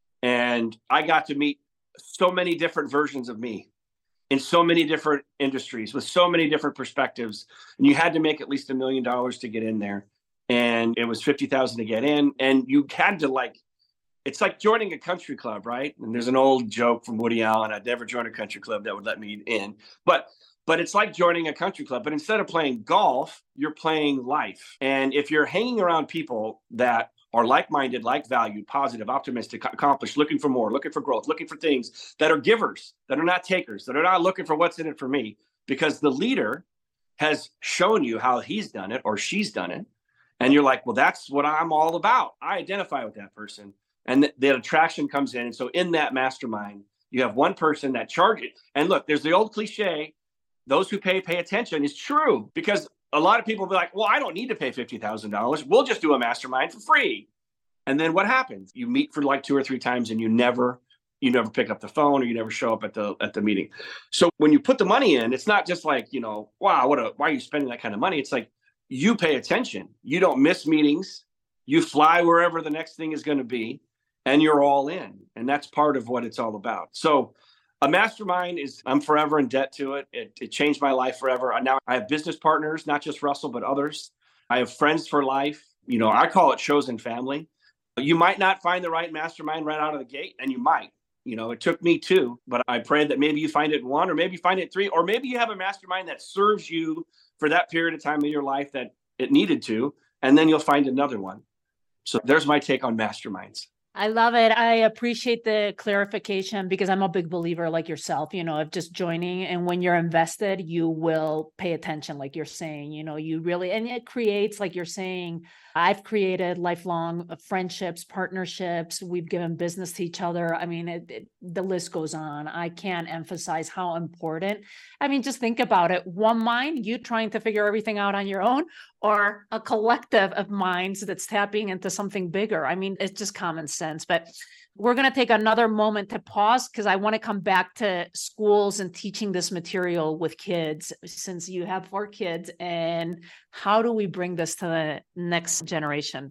And I got to meet so many different versions of me in so many different industries with so many different perspectives. And you had to make at least a million dollars to get in there. And it was fifty thousand to get in. And you had to like, it's like joining a country club, right? And there's an old joke from Woody Allen. I'd never join a country club that would let me in. But But it's like joining a country club. But instead of playing golf, you're playing life. And if you're hanging around people that are like-minded, like-valued, positive, optimistic, accomplished, looking for more, looking for growth, looking for things that are givers, that are not takers, that are not looking for what's in it for me, because the leader has shown you how he's done it or she's done it. And you're like, well, that's what I'm all about. I identify with that person. And the, the attraction comes in. And so in that mastermind, you have one person that charges. And look, there's the old cliche, those who pay, pay attention is true, because a lot of people will be like, well, I don't need to pay fifty thousand dollars. We'll just do a mastermind for free. And then what happens? You meet for like two or three times and you never, you never pick up the phone or you never show up at the, at the meeting. So when you put the money in, it's not just like, you know, wow, what a, why are you spending that kind of money? It's like, you pay attention. You don't miss meetings. You fly wherever the next thing is going to be, and you're all in. And that's part of what it's all about. So a mastermind is, I'm forever in debt to it. It, it changed my life forever. Now I have business partners, not just Russell, but others. I have friends for life. You know, I call it chosen family. You might not find the right mastermind right out of the gate, and you might. You know, it took me two, but I pray that maybe you find it in one, or maybe you find it in three, or maybe you have a mastermind that serves you for that period of time in your life that it needed to, and then you'll find another one. So there's my take on masterminds. I love it. I appreciate the clarification because I'm a big believer like yourself, you know, of just joining. And when you're invested, you will pay attention, like you're saying, you know, you really, and it creates, like you're saying, I've created lifelong friendships, partnerships. We've given business to each other. I mean, it, it, the list goes on. I can't emphasize how important. I mean, just think about it. One mind, you trying to figure everything out on your own, or a collective of minds that's tapping into something bigger. I mean, it's just common sense. But we're going to take another moment to pause because I want to come back to schools and teaching this material with kids, since you have four kids. And how do we bring this to the next generation?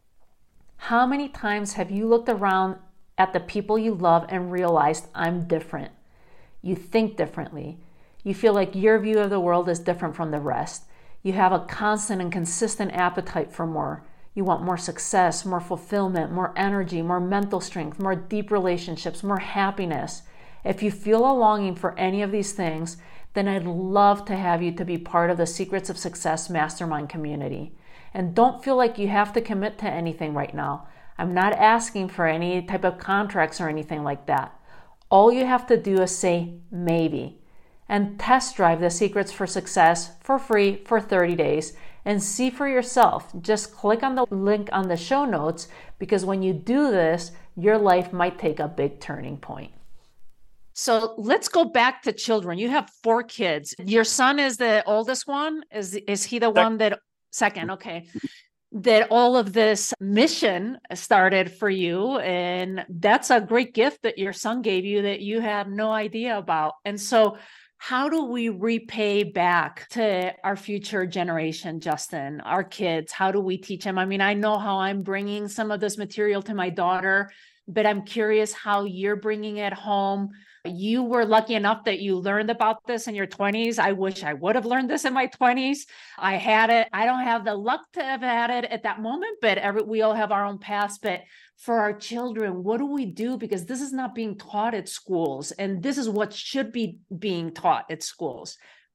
How many times have you looked around at the people you love and realized, I'm different? You think differently. You feel like your view of the world is different from the rest. You have a constant and consistent appetite for more. You want more success, more fulfillment, more energy, more mental strength, more deep relationships, more happiness. If you feel a longing for any of these things, then I'd love to have you to be part of the Secrets of Success Mastermind community. And don't feel like you have to commit to anything right now. I'm not asking for any type of contracts or anything like that. All you have to do is say maybe, and test drive the Secrets for Success for free for thirty days. And see for yourself. Just click on the link on the show notes, because when you do this, your life might take a big turning point. So let's go back to children. You have four kids. Your son is the oldest one? Is, is he the one that, second, okay. That all of this mission started for you. And that's a great gift that your son gave you that you have no idea about. And so how do we repay back to our future generation, Justin, our kids? How do we teach them? I mean, I know how I'm bringing some of this material to my daughter, but I'm curious how you're bringing it home. You were lucky enough that you learned about this in your twenties. I wish I would have learned this in my twenties. I had it. I don't have the luck to have had it at that moment, but every, we all have our own paths. But for our children, what do we do? Because this is not being taught at schools, and this is what should be being taught at schools.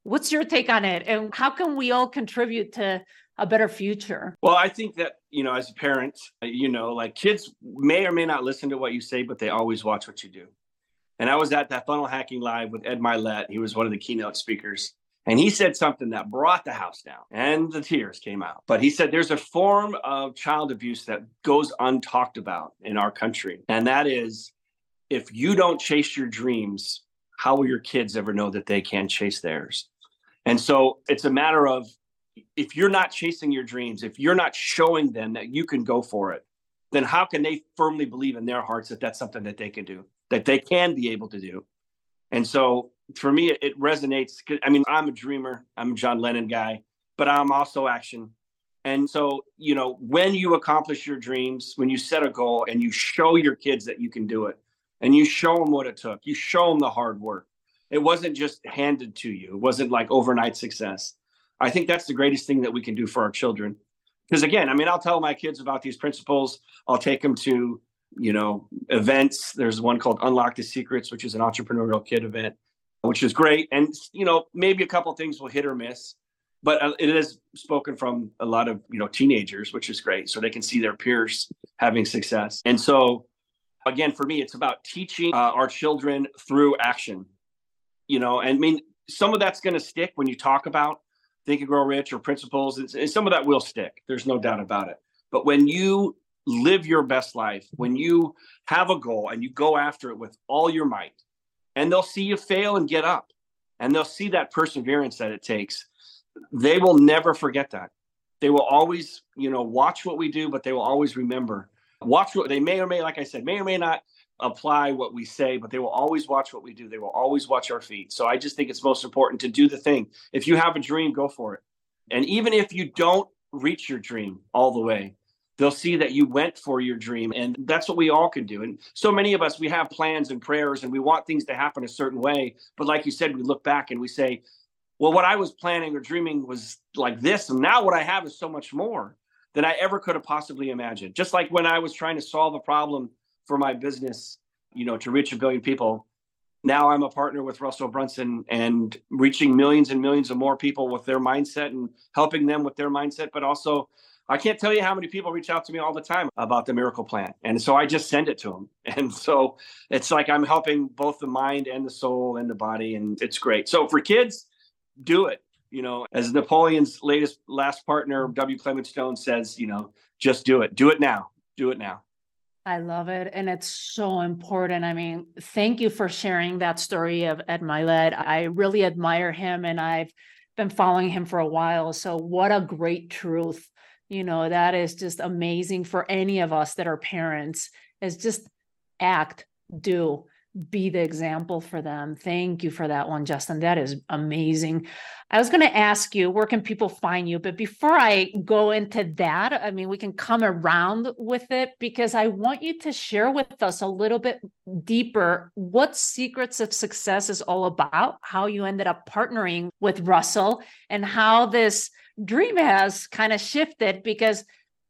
What's your take on it? And how can we all contribute to a better future? Well, I think that, you know, as a parent, you know, like kids may or may not listen to what you say, but they always watch what you do. And I was at that Funnel Hacking Live with Ed Mylett. He was one of the keynote speakers. And he said something that brought the house down and the tears came out. But he said there's a form of child abuse that goes untalked about in our country. And that is, if you don't chase your dreams, how will your kids ever know that they can chase theirs? And so it's a matter of, if you're not chasing your dreams, if you're not showing them that you can go for it, then how can they firmly believe in their hearts that that's something that they can do, that they can be able to do? And so for me, it resonates. I mean, I'm a dreamer. I'm a John Lennon guy, but I'm also action. And so, you know, when you accomplish your dreams, when you set a goal and you show your kids that you can do it, and you show them what it took, you show them the hard work. It wasn't just handed to you. It wasn't like overnight success. I think that's the greatest thing that we can do for our children. Because again, I mean, I'll tell my kids about these principles. I'll take them to, you know, events. There's one called Unlock the Secrets, which is an entrepreneurial kid event, which is great. And, you know, maybe a couple of things will hit or miss, but it is spoken from a lot of, you know, teenagers, which is great. So they can see their peers having success. And so, again, for me, it's about teaching uh, our children through action, you know, and I mean, some of that's going to stick when you talk about Think and Grow Rich or principles. It's, and some of that will stick. There's no doubt about it. But when you live your best life, when you have a goal and you go after it with all your might, and they'll see you fail and get up, and they'll see that perseverance that it takes, they will never forget that. They will always, you know, watch what we do, but they will always remember. Watch what they may or may, like I said, may or may not apply what we say, but they will always watch what we do. They will always watch our feet. So I just think it's most important to do the thing. If you have a dream, go for it. And even if you don't reach your dream all the way, they'll see that you went for your dream. And that's what we all can do. And so many of us, we have plans and prayers and we want things to happen a certain way. But like you said, we look back and we say, well, what I was planning or dreaming was like this. And now what I have is so much more than I ever could have possibly imagined. Just like when I was trying to solve a problem for my business, you know, to reach a billion people. Now I'm a partner with Russell Brunson and reaching millions and millions of more people with their mindset and helping them with their mindset. But also, I can't tell you how many people reach out to me all the time about the Miracle Plan. And so I just send it to them. And so it's like I'm helping both the mind and the soul and the body. And it's great. So for kids, do it. You know, as Napoleon's latest last partner, W. Clement Stone says, you know, just do it. Do it now. Do it now. I love it. And it's so important. I mean, thank you for sharing that story of Ed Mylett. I really admire him and I've been following him for a while. So what a great truth. You know, that is just amazing for any of us that are parents, is just act, do, be the example for them. Thank you for that one, Justin. That is amazing. I was going to ask you, where can people find you? But before I go into that, I mean, we can come around with it because I want you to share with us a little bit deeper what Secrets of Success is all about, how you ended up partnering with Russell, and how this dream has kind of shifted, because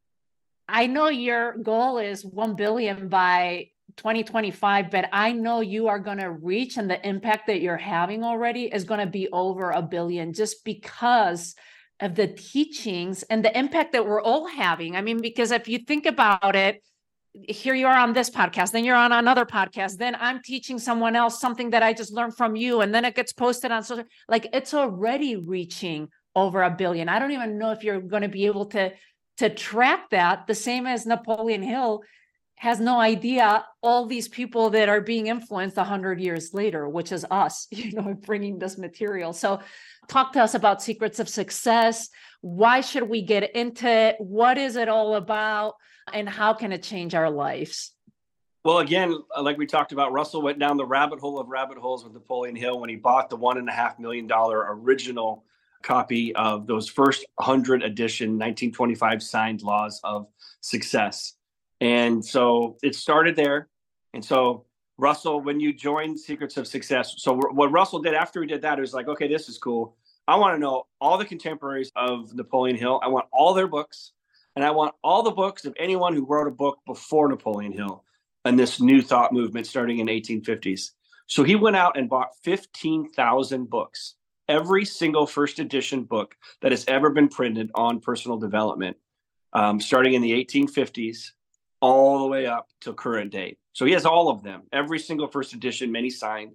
I know your goal is one billion by twenty twenty-five, but I know you are going to reach, and the impact that you're having already is going to be over a billion, just because of the teachings and the impact that we're all having. I mean, because if you think about it, here you are on this podcast, then you're on another podcast, then I'm teaching someone else something that I just learned from you, and then it gets posted on social, like it's already reaching over a billion. I don't even know if you're going to be able to, to track that, the same as Napoleon Hill has no idea all these people that are being influenced a hundred years later, which is us, you know, bringing this material. So talk to us about Secrets of Success. Why should we get into it? What is it all about? And how can it change our lives? Well, again, like we talked about, Russell went down the rabbit hole of rabbit holes with Napoleon Hill when he bought the one and a half million dollar original copy of those first hundred edition nineteen twenty-five signed Laws of Success. And so it started there. And so Russell, when you joined Secrets of Success, so what Russell did after he did that, it was like, okay, this is cool. I want to know all the contemporaries of Napoleon Hill. I want all their books. And I want all the books of anyone who wrote a book before Napoleon Hill and this new thought movement starting in eighteen fifties. So he went out and bought fifteen thousand books, every single first edition book that has ever been printed on personal development, um, starting in the eighteen fifties, all the way up till current date. So he has all of them, every single first edition, many signed.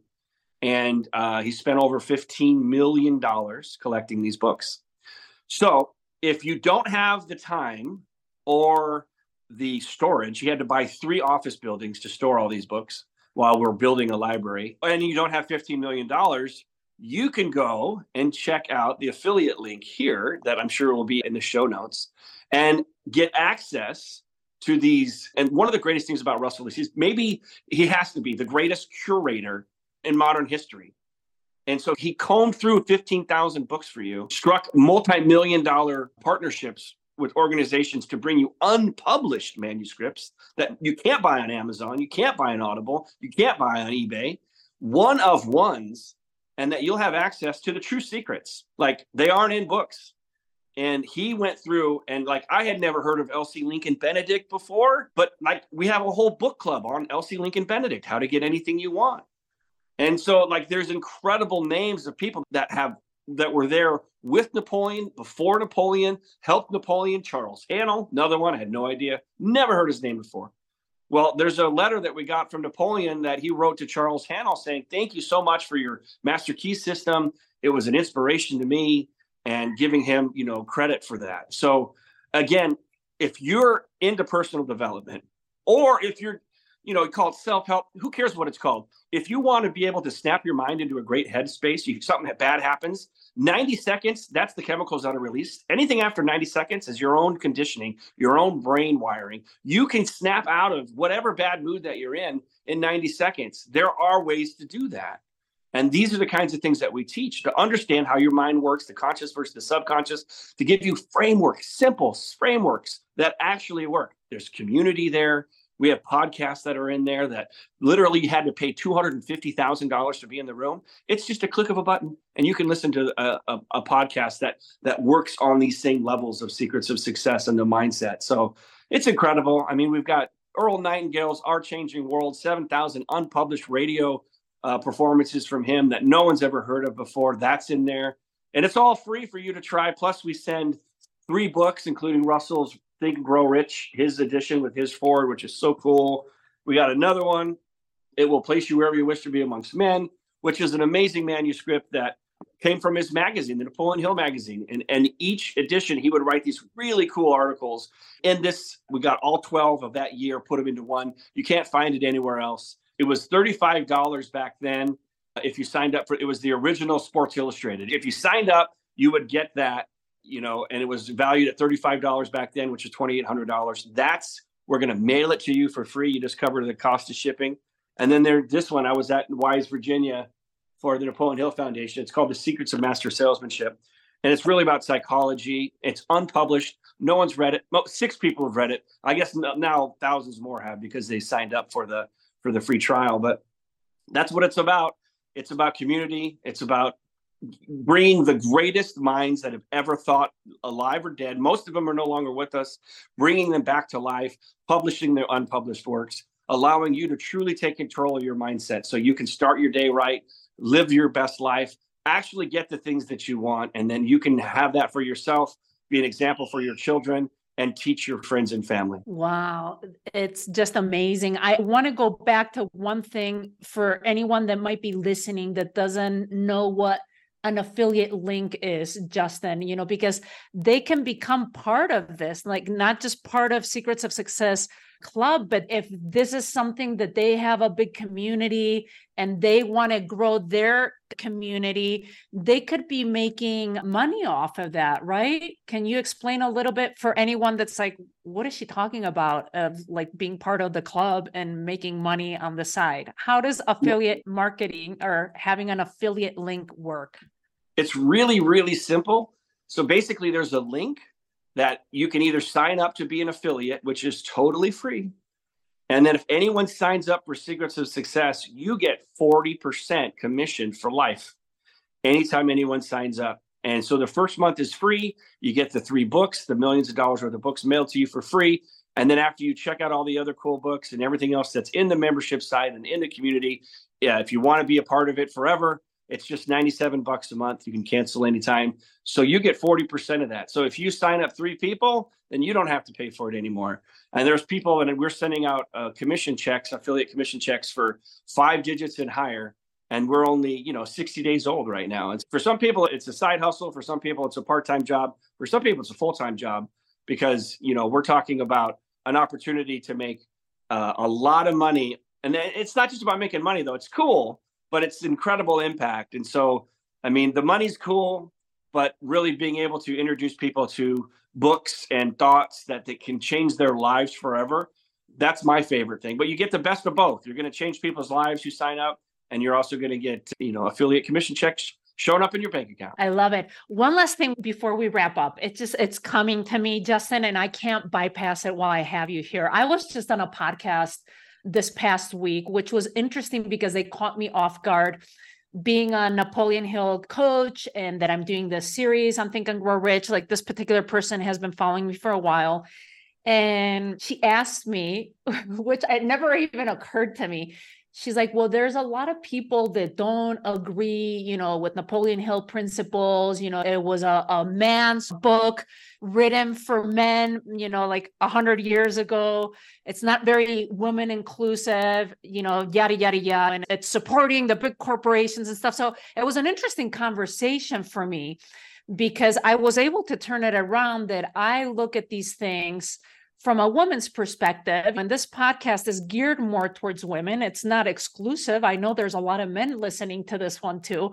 And uh, he spent over fifteen million dollars collecting these books. So if you don't have the time or the storage, he had to buy three office buildings to store all these books while we're building a library, and you don't have fifteen million dollars, you can go and check out the affiliate link here that I'm sure will be in the show notes and get access to these. And one of the greatest things about Russell is he's maybe he has to be the greatest curator in modern history. And so he combed through fifteen thousand books for you, struck multi-million dollar partnerships with organizations to bring you unpublished manuscripts that you can't buy on Amazon, you can't buy on Audible, you can't buy on eBay, one of ones, and that you'll have access to the true secrets. Like, they aren't in books. And he went through, and like, I had never heard of Elsie Lincoln Benedict before, but like, we have a whole book club on Elsie Lincoln Benedict, how to get anything you want. And so like, there's incredible names of people that have, that were there with Napoleon, before Napoleon, helped Napoleon. Charles Hannell, another one, I had no idea, never heard his name before. Well, there's a letter that we got from Napoleon that he wrote to Charles Hannell saying, thank you so much for your master key system. It was an inspiration to me, and giving him, you know, credit for that. So again, if you're into personal development, or if you're, you know, called self-help, who cares what it's called? If you want to be able to snap your mind into a great headspace, you, something bad happens, ninety seconds, that's the chemicals that are released. Anything after ninety seconds is your own conditioning, your own brain wiring. You can snap out of whatever bad mood that you're in in ninety seconds. There are ways to do that. And these are the kinds of things that we teach to understand how your mind works, the conscious versus the subconscious, to give you frameworks, simple frameworks that actually work. There's community there. We have podcasts that are in there that literally you had to pay two hundred fifty thousand dollars to be in the room. It's just a click of a button, and you can listen to a, a, a podcast that that works on these same levels of secrets of success and the mindset. So it's incredible. I mean, we've got Earl Nightingale's Our Changing World, seven thousand unpublished radio uh, performances from him that no one's ever heard of before. That's in there. And it's all free for you to try. Plus, we send three books, including Russell's Think and Grow Rich, his edition with his forward, which is so cool. We got another one, It Will Place You Wherever You Wish to Be Amongst Men, which is an amazing manuscript that came from his magazine, the Napoleon Hill magazine. And, and each edition, he would write these really cool articles. In this, we got all twelve of that year, put them into one. You can't find it anywhere else. It was thirty-five dollars back then. If you signed up for it, was the original Sports Illustrated. If you signed up, you would get that. You know, and it was valued at thirty-five dollars back then, which is twenty-eight hundred dollars. That's, we're going to mail it to you for free. You just cover the cost of shipping. And then there, this one, I was at Wise, Virginia for the Napoleon Hill Foundation. It's called The Secrets of Master Salesmanship. And it's really about psychology. It's unpublished. No one's read it. Six people have read it. I guess now thousands more have because they signed up for the, for the free trial. But that's what it's about. It's about community. It's about bringing the greatest minds that have ever thought, alive or dead. Most of them are no longer with us, bringing them back to life, publishing their unpublished works, allowing you to truly take control of your mindset so you can start your day right, live your best life, actually get the things that you want. And then you can have that for yourself, be an example for your children, and teach your friends and family. Wow. It's just amazing. I want to go back to one thing for anyone that might be listening that doesn't know what an affiliate link is, Justin, you know, because they can become part of this, like not just part of Secrets of Success Club, but if this is something that they have a big community and they want to grow their community, they could be making money off of that, right? Can you explain a little bit for anyone that's like, what is she talking about of like being part of the club and making money on the side? How does affiliate marketing or having an affiliate link work? It's really, really simple. So basically there's a link that you can either sign up to be an affiliate, which is totally free. And then if anyone signs up for Secrets of Success, you get forty percent commission for life anytime anyone signs up. And so the first month is free. You get the three books, the millions of dollars worth of books mailed to you for free. And then after you check out all the other cool books and everything else that's in the membership side and in the community, yeah, if you want to be a part of it forever, It's just ninety-seven bucks a month. You can cancel anytime. So you get forty percent of that. So if you sign up three people, then you don't have to pay for it anymore. And there's people, and we're sending out uh, commission checks, affiliate commission checks for five digits and higher. And we're only, you know, sixty days old right now. And for some people, it's a side hustle. For some people, it's a part-time job. For some people, it's a full-time job because, you know, we're talking about an opportunity to make uh, a lot of money. And it's not just about making money, though. It's cool, but it's incredible impact. And so, I mean, the money's cool, but really being able to introduce people to books and thoughts that, that can change their lives forever, that's my favorite thing. But you get the best of both. You're going to change people's lives who sign up, and you're also going to get, you know, affiliate commission checks showing up in your bank account. I love it. One last thing before we wrap up. It's just, it's coming to me, Justin, and I can't bypass it while I have you here. I was just on a podcast this past week, which was interesting because they caught me off guard being a Napoleon Hill coach, and that I'm doing this series on Think and Grow Rich. Like, this particular person has been following me for a while. And she asked me, which it never even occurred to me. She's like, well, there's a lot of people that don't agree, you know, with Napoleon Hill principles. You know, it was a, a man's book written for men, you know, like a hundred years ago. It's not very women inclusive, you know, yada, yada, yada. And it's supporting the big corporations and stuff. So it was an interesting conversation for me because I was able to turn it around, that I look at these things from a woman's perspective. And this podcast is geared more towards women. It's not exclusive. I know there's a lot of men listening to this one too,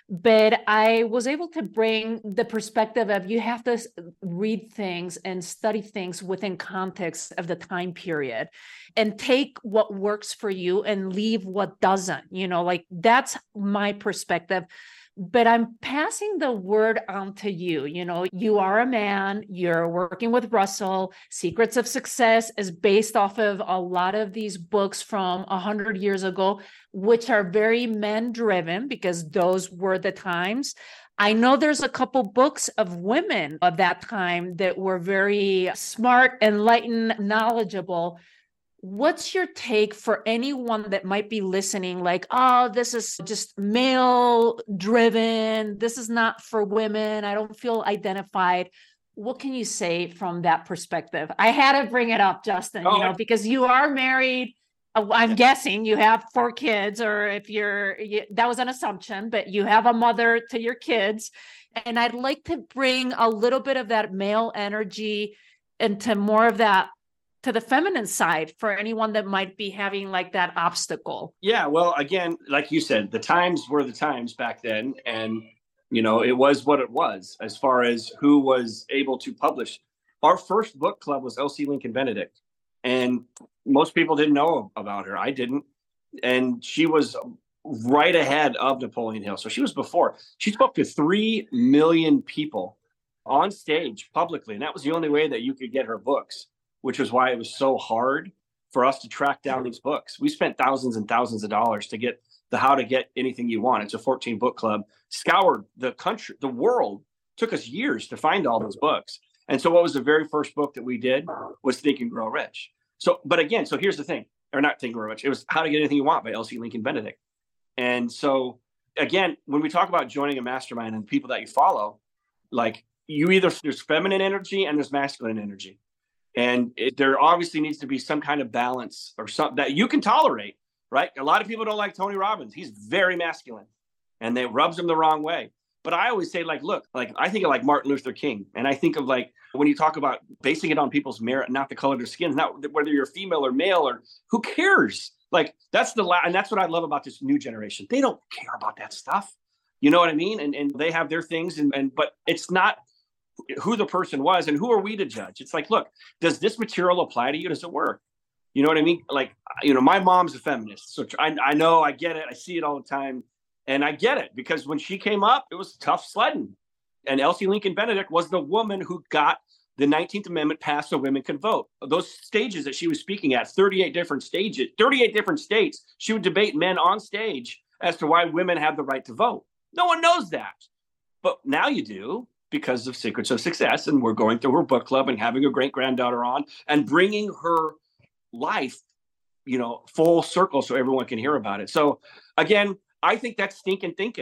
but I was able to bring the perspective of, you have to read things and study things within context of the time period and take what works for you and leave what doesn't, you know, like that's my perspective. But I'm passing the word on to you. You know, you are a man, you're working with Russell. Secrets of Success is based off of a lot of these books from a hundred years ago, which are very men driven because those were the times. I know there's a couple books of women of that time that were very smart, enlightened, knowledgeable. What's your take for anyone that might be listening, like, oh, this is just male driven. This is not for women. I don't feel identified. What can you say from that perspective? I had to bring it up, Justin, oh, you know, because you are married. I'm guessing you have four kids, or if you're, you, that was an assumption, but you have a mother to your kids. And I'd like to bring a little bit of that male energy into more of that, to the feminine side for anyone that might be having like that obstacle. Yeah. Well, again, like you said, the times were the times back then. And, you know, it was what it was as far as who was able to publish. Our first book club was Elsie Lincoln Benedict. And most people didn't know about her. I didn't. And she was right ahead of Napoleon Hill. So she was before. She spoke to three million people on stage publicly. And that was the only way that you could get her books, which was why it was so hard for us to track down these books. We spent thousands and thousands of dollars to get the How to Get Anything You Want. It's a fourteen book club, scoured the country, the world. Took us years to find all those books. And so what was the very first book that we did was Think and Grow Rich. So, but again, so here's the thing, or not Think and Grow Rich. It was How to Get Anything You Want by Elsie Lincoln Benedict. And so again, when we talk about joining a mastermind and the people that you follow, like you either, there's feminine energy and there's masculine energy. And it, there obviously needs to be some kind of balance or something that you can tolerate, right? A lot of people don't like Tony Robbins. He's very masculine and they rubs them the wrong way. But I always say, like, look, like I think of like Martin Luther King. And I think of like, when you talk about basing it on people's merit, not the color of their skin, not whether you're female or male, or who cares? Like that's the, la- and that's what I love about this new generation. They don't care about that stuff. You know what I mean? And and they have their things and, and, but it's not who the person was and who are we to judge? It's like, look, does this material apply to you? Does it work? You know what I mean? Like, you know, my mom's a feminist. So I, I know, I get it. I see it all the time. And I get it because when she came up, it was tough sledding. And Elsie Lincoln Benedict was the woman who got the nineteenth Amendment passed so women could vote. Those stages that she was speaking at, thirty-eight different stages, thirty-eight different states, she would debate men on stage as to why women have the right to vote. No one knows that. But now you do, because of Secrets of Success. And we're going through her book club and having a great granddaughter on and bringing her life, you know, full circle so everyone can hear about it. So again, I think that's stinking thinking.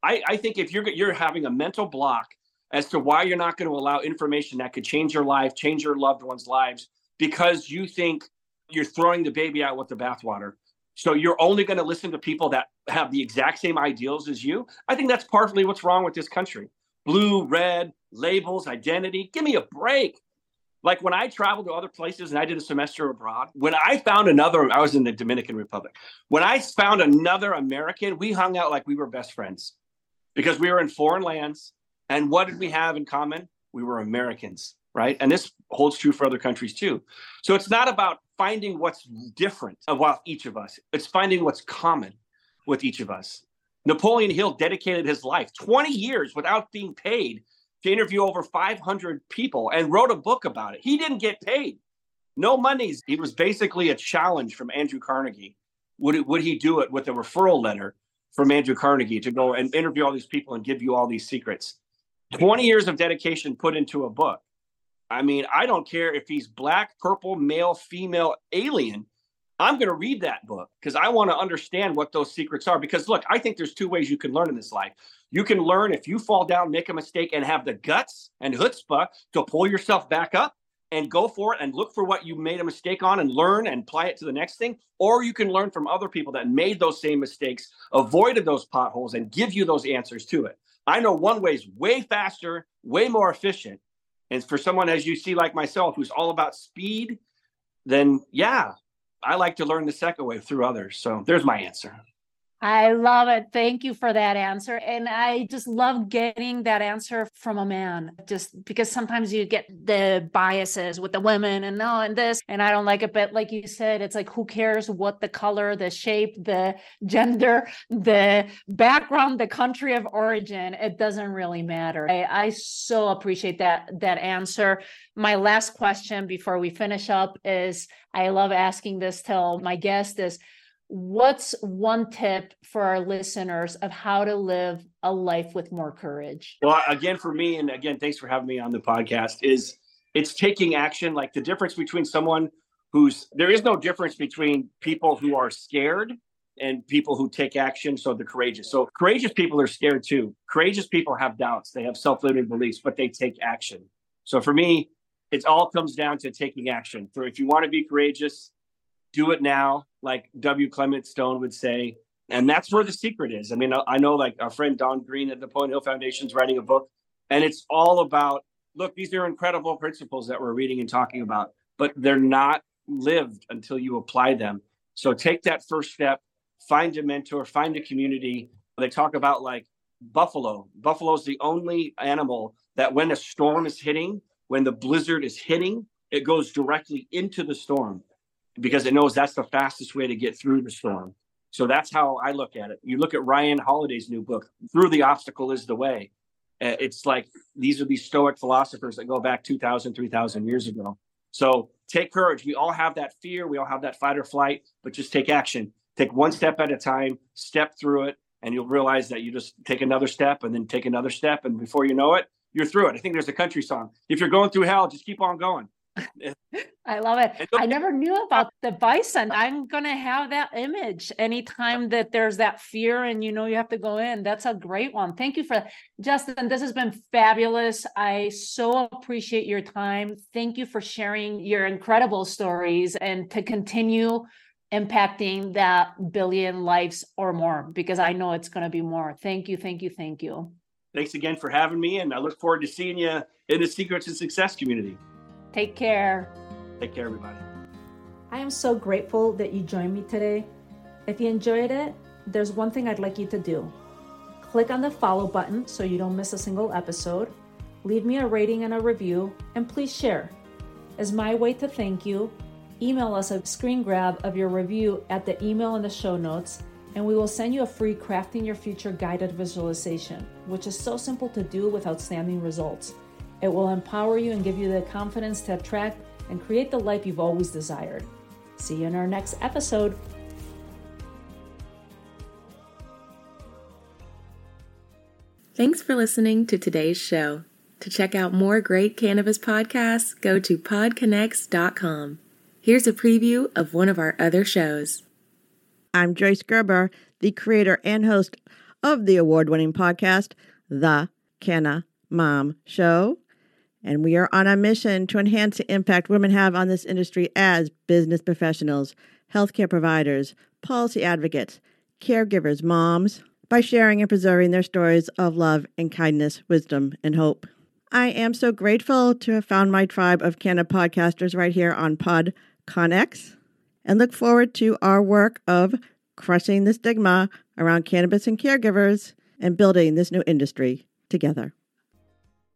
I, I think if you're you're having a mental block as to why you're not going to allow information that could change your life, change your loved ones' lives, because you think you're throwing the baby out with the bathwater. So you're only going to listen to people that have the exact same ideals as you. I think that's partly what's wrong with this country. Blue, red, labels, identity. Give me a break. Like when I traveled to other places and I did a semester abroad, when I found another, I was in the Dominican Republic. When I found another American, we hung out like we were best friends because we were in foreign lands. And what did we have in common? We were Americans, right? And this holds true for other countries too. So it's not about finding what's different about each of us. It's finding what's common with each of us. Napoleon Hill dedicated his life, twenty years without being paid, to interview over five hundred people and wrote a book about it. He didn't get paid. No monies. It was basically a challenge from Andrew Carnegie. Would it, would he do it with a referral letter from Andrew Carnegie to go and interview all these people and give you all these secrets? twenty years of dedication put into a book. I mean, I don't care if he's black, purple, male, female, alien. I'm going to read that book because I want to understand what those secrets are. Because look, I think there's two ways you can learn in this life. You can learn if you fall down, make a mistake, and have the guts and chutzpah to pull yourself back up and go for it and look for what you made a mistake on and learn and apply it to the next thing. Or you can learn from other people that made those same mistakes, avoided those potholes, and give you those answers to it. I know one way is way faster, way more efficient. And for someone, as you see, like myself, who's all about speed, then yeah, I like to learn the second way through others. So there's my answer. I love it. Thank you for that answer. And I just love getting that answer from a man, just because sometimes you get the biases with the women and no, and this, and I don't like it. But like you said, it's like, who cares what the color, the shape, the gender, the background, the country of origin, it doesn't really matter. I, I so appreciate that, that answer. My last question before we finish up is, I love asking this to my guest is, what's one tip for our listeners of how to live a life with more courage? Well, again, for me, and again, thanks for having me on the podcast, is it's taking action. Like the difference between someone who's, there is no difference between people who are scared and people who take action. So the courageous. So courageous people are scared too. Courageous people have doubts. They have self-limiting beliefs, but they take action. So for me, it all comes down to taking action. For if you want to be courageous, do it now, like W. Clement Stone would say. And that's where the secret is. I mean, I know like our friend Don Green at the Napoleon Hill Foundation is writing a book, and it's all about, look, these are incredible principles that we're reading and talking about, but they're not lived until you apply them. So take that first step, find a mentor, find a community. They talk about like buffalo. Buffalo is the only animal that when a storm is hitting, when the blizzard is hitting, it goes directly into the storm, because it knows that's the fastest way to get through the storm. So that's how I look at it. You look at Ryan Holiday's new book, Through the Obstacle is the Way. It's like, these are these Stoic philosophers that go back two thousand, three thousand years ago. So take courage. We all have that fear. We all have that fight or flight, but just take action. Take one step at a time, step through it, and you'll realize that you just take another step and then take another step. And before you know it, you're through it. I think there's a country song. If you're going through hell, just keep on going. I love it. I never knew about the bison. I'm going to have that image anytime that there's that fear and you know you have to go in. That's a great one. Thank you for that. Justin, this has been fabulous. I so appreciate your time. Thank you for sharing your incredible stories and to continue impacting that billion lives or more, because I know it's going to be more. Thank you, thank you, thank you. Thanks again for having me, and I look forward to seeing you in the Secrets of Success community. Take care. Take care, everybody. I am so grateful that you joined me today. If you enjoyed it, there's one thing I'd like you to do. Click on the follow button so you don't miss a single episode. Leave me a rating and a review, and please share. As my way to thank you, email us a screen grab of your review at the email in the show notes, and we will send you a free Crafting Your Future guided visualization, which is so simple to do with outstanding results. It will empower you and give you the confidence to attract and create the life you've always desired. See you in our next episode. Thanks for listening to today's show. To check out more great cannabis podcasts, go to pod connects dot com. Here's a preview of one of our other shows. I'm Joyce Gerber, the creator and host of the award-winning podcast, The Canna Mom Show. And we are on a mission to enhance the impact women have on this industry as business professionals, healthcare providers, policy advocates, caregivers, moms, by sharing and preserving their stories of love and kindness, wisdom, and hope. I am so grateful to have found my tribe of Canna podcasters right here on PodConX, and look forward to our work of crushing the stigma around cannabis and caregivers and building this new industry together.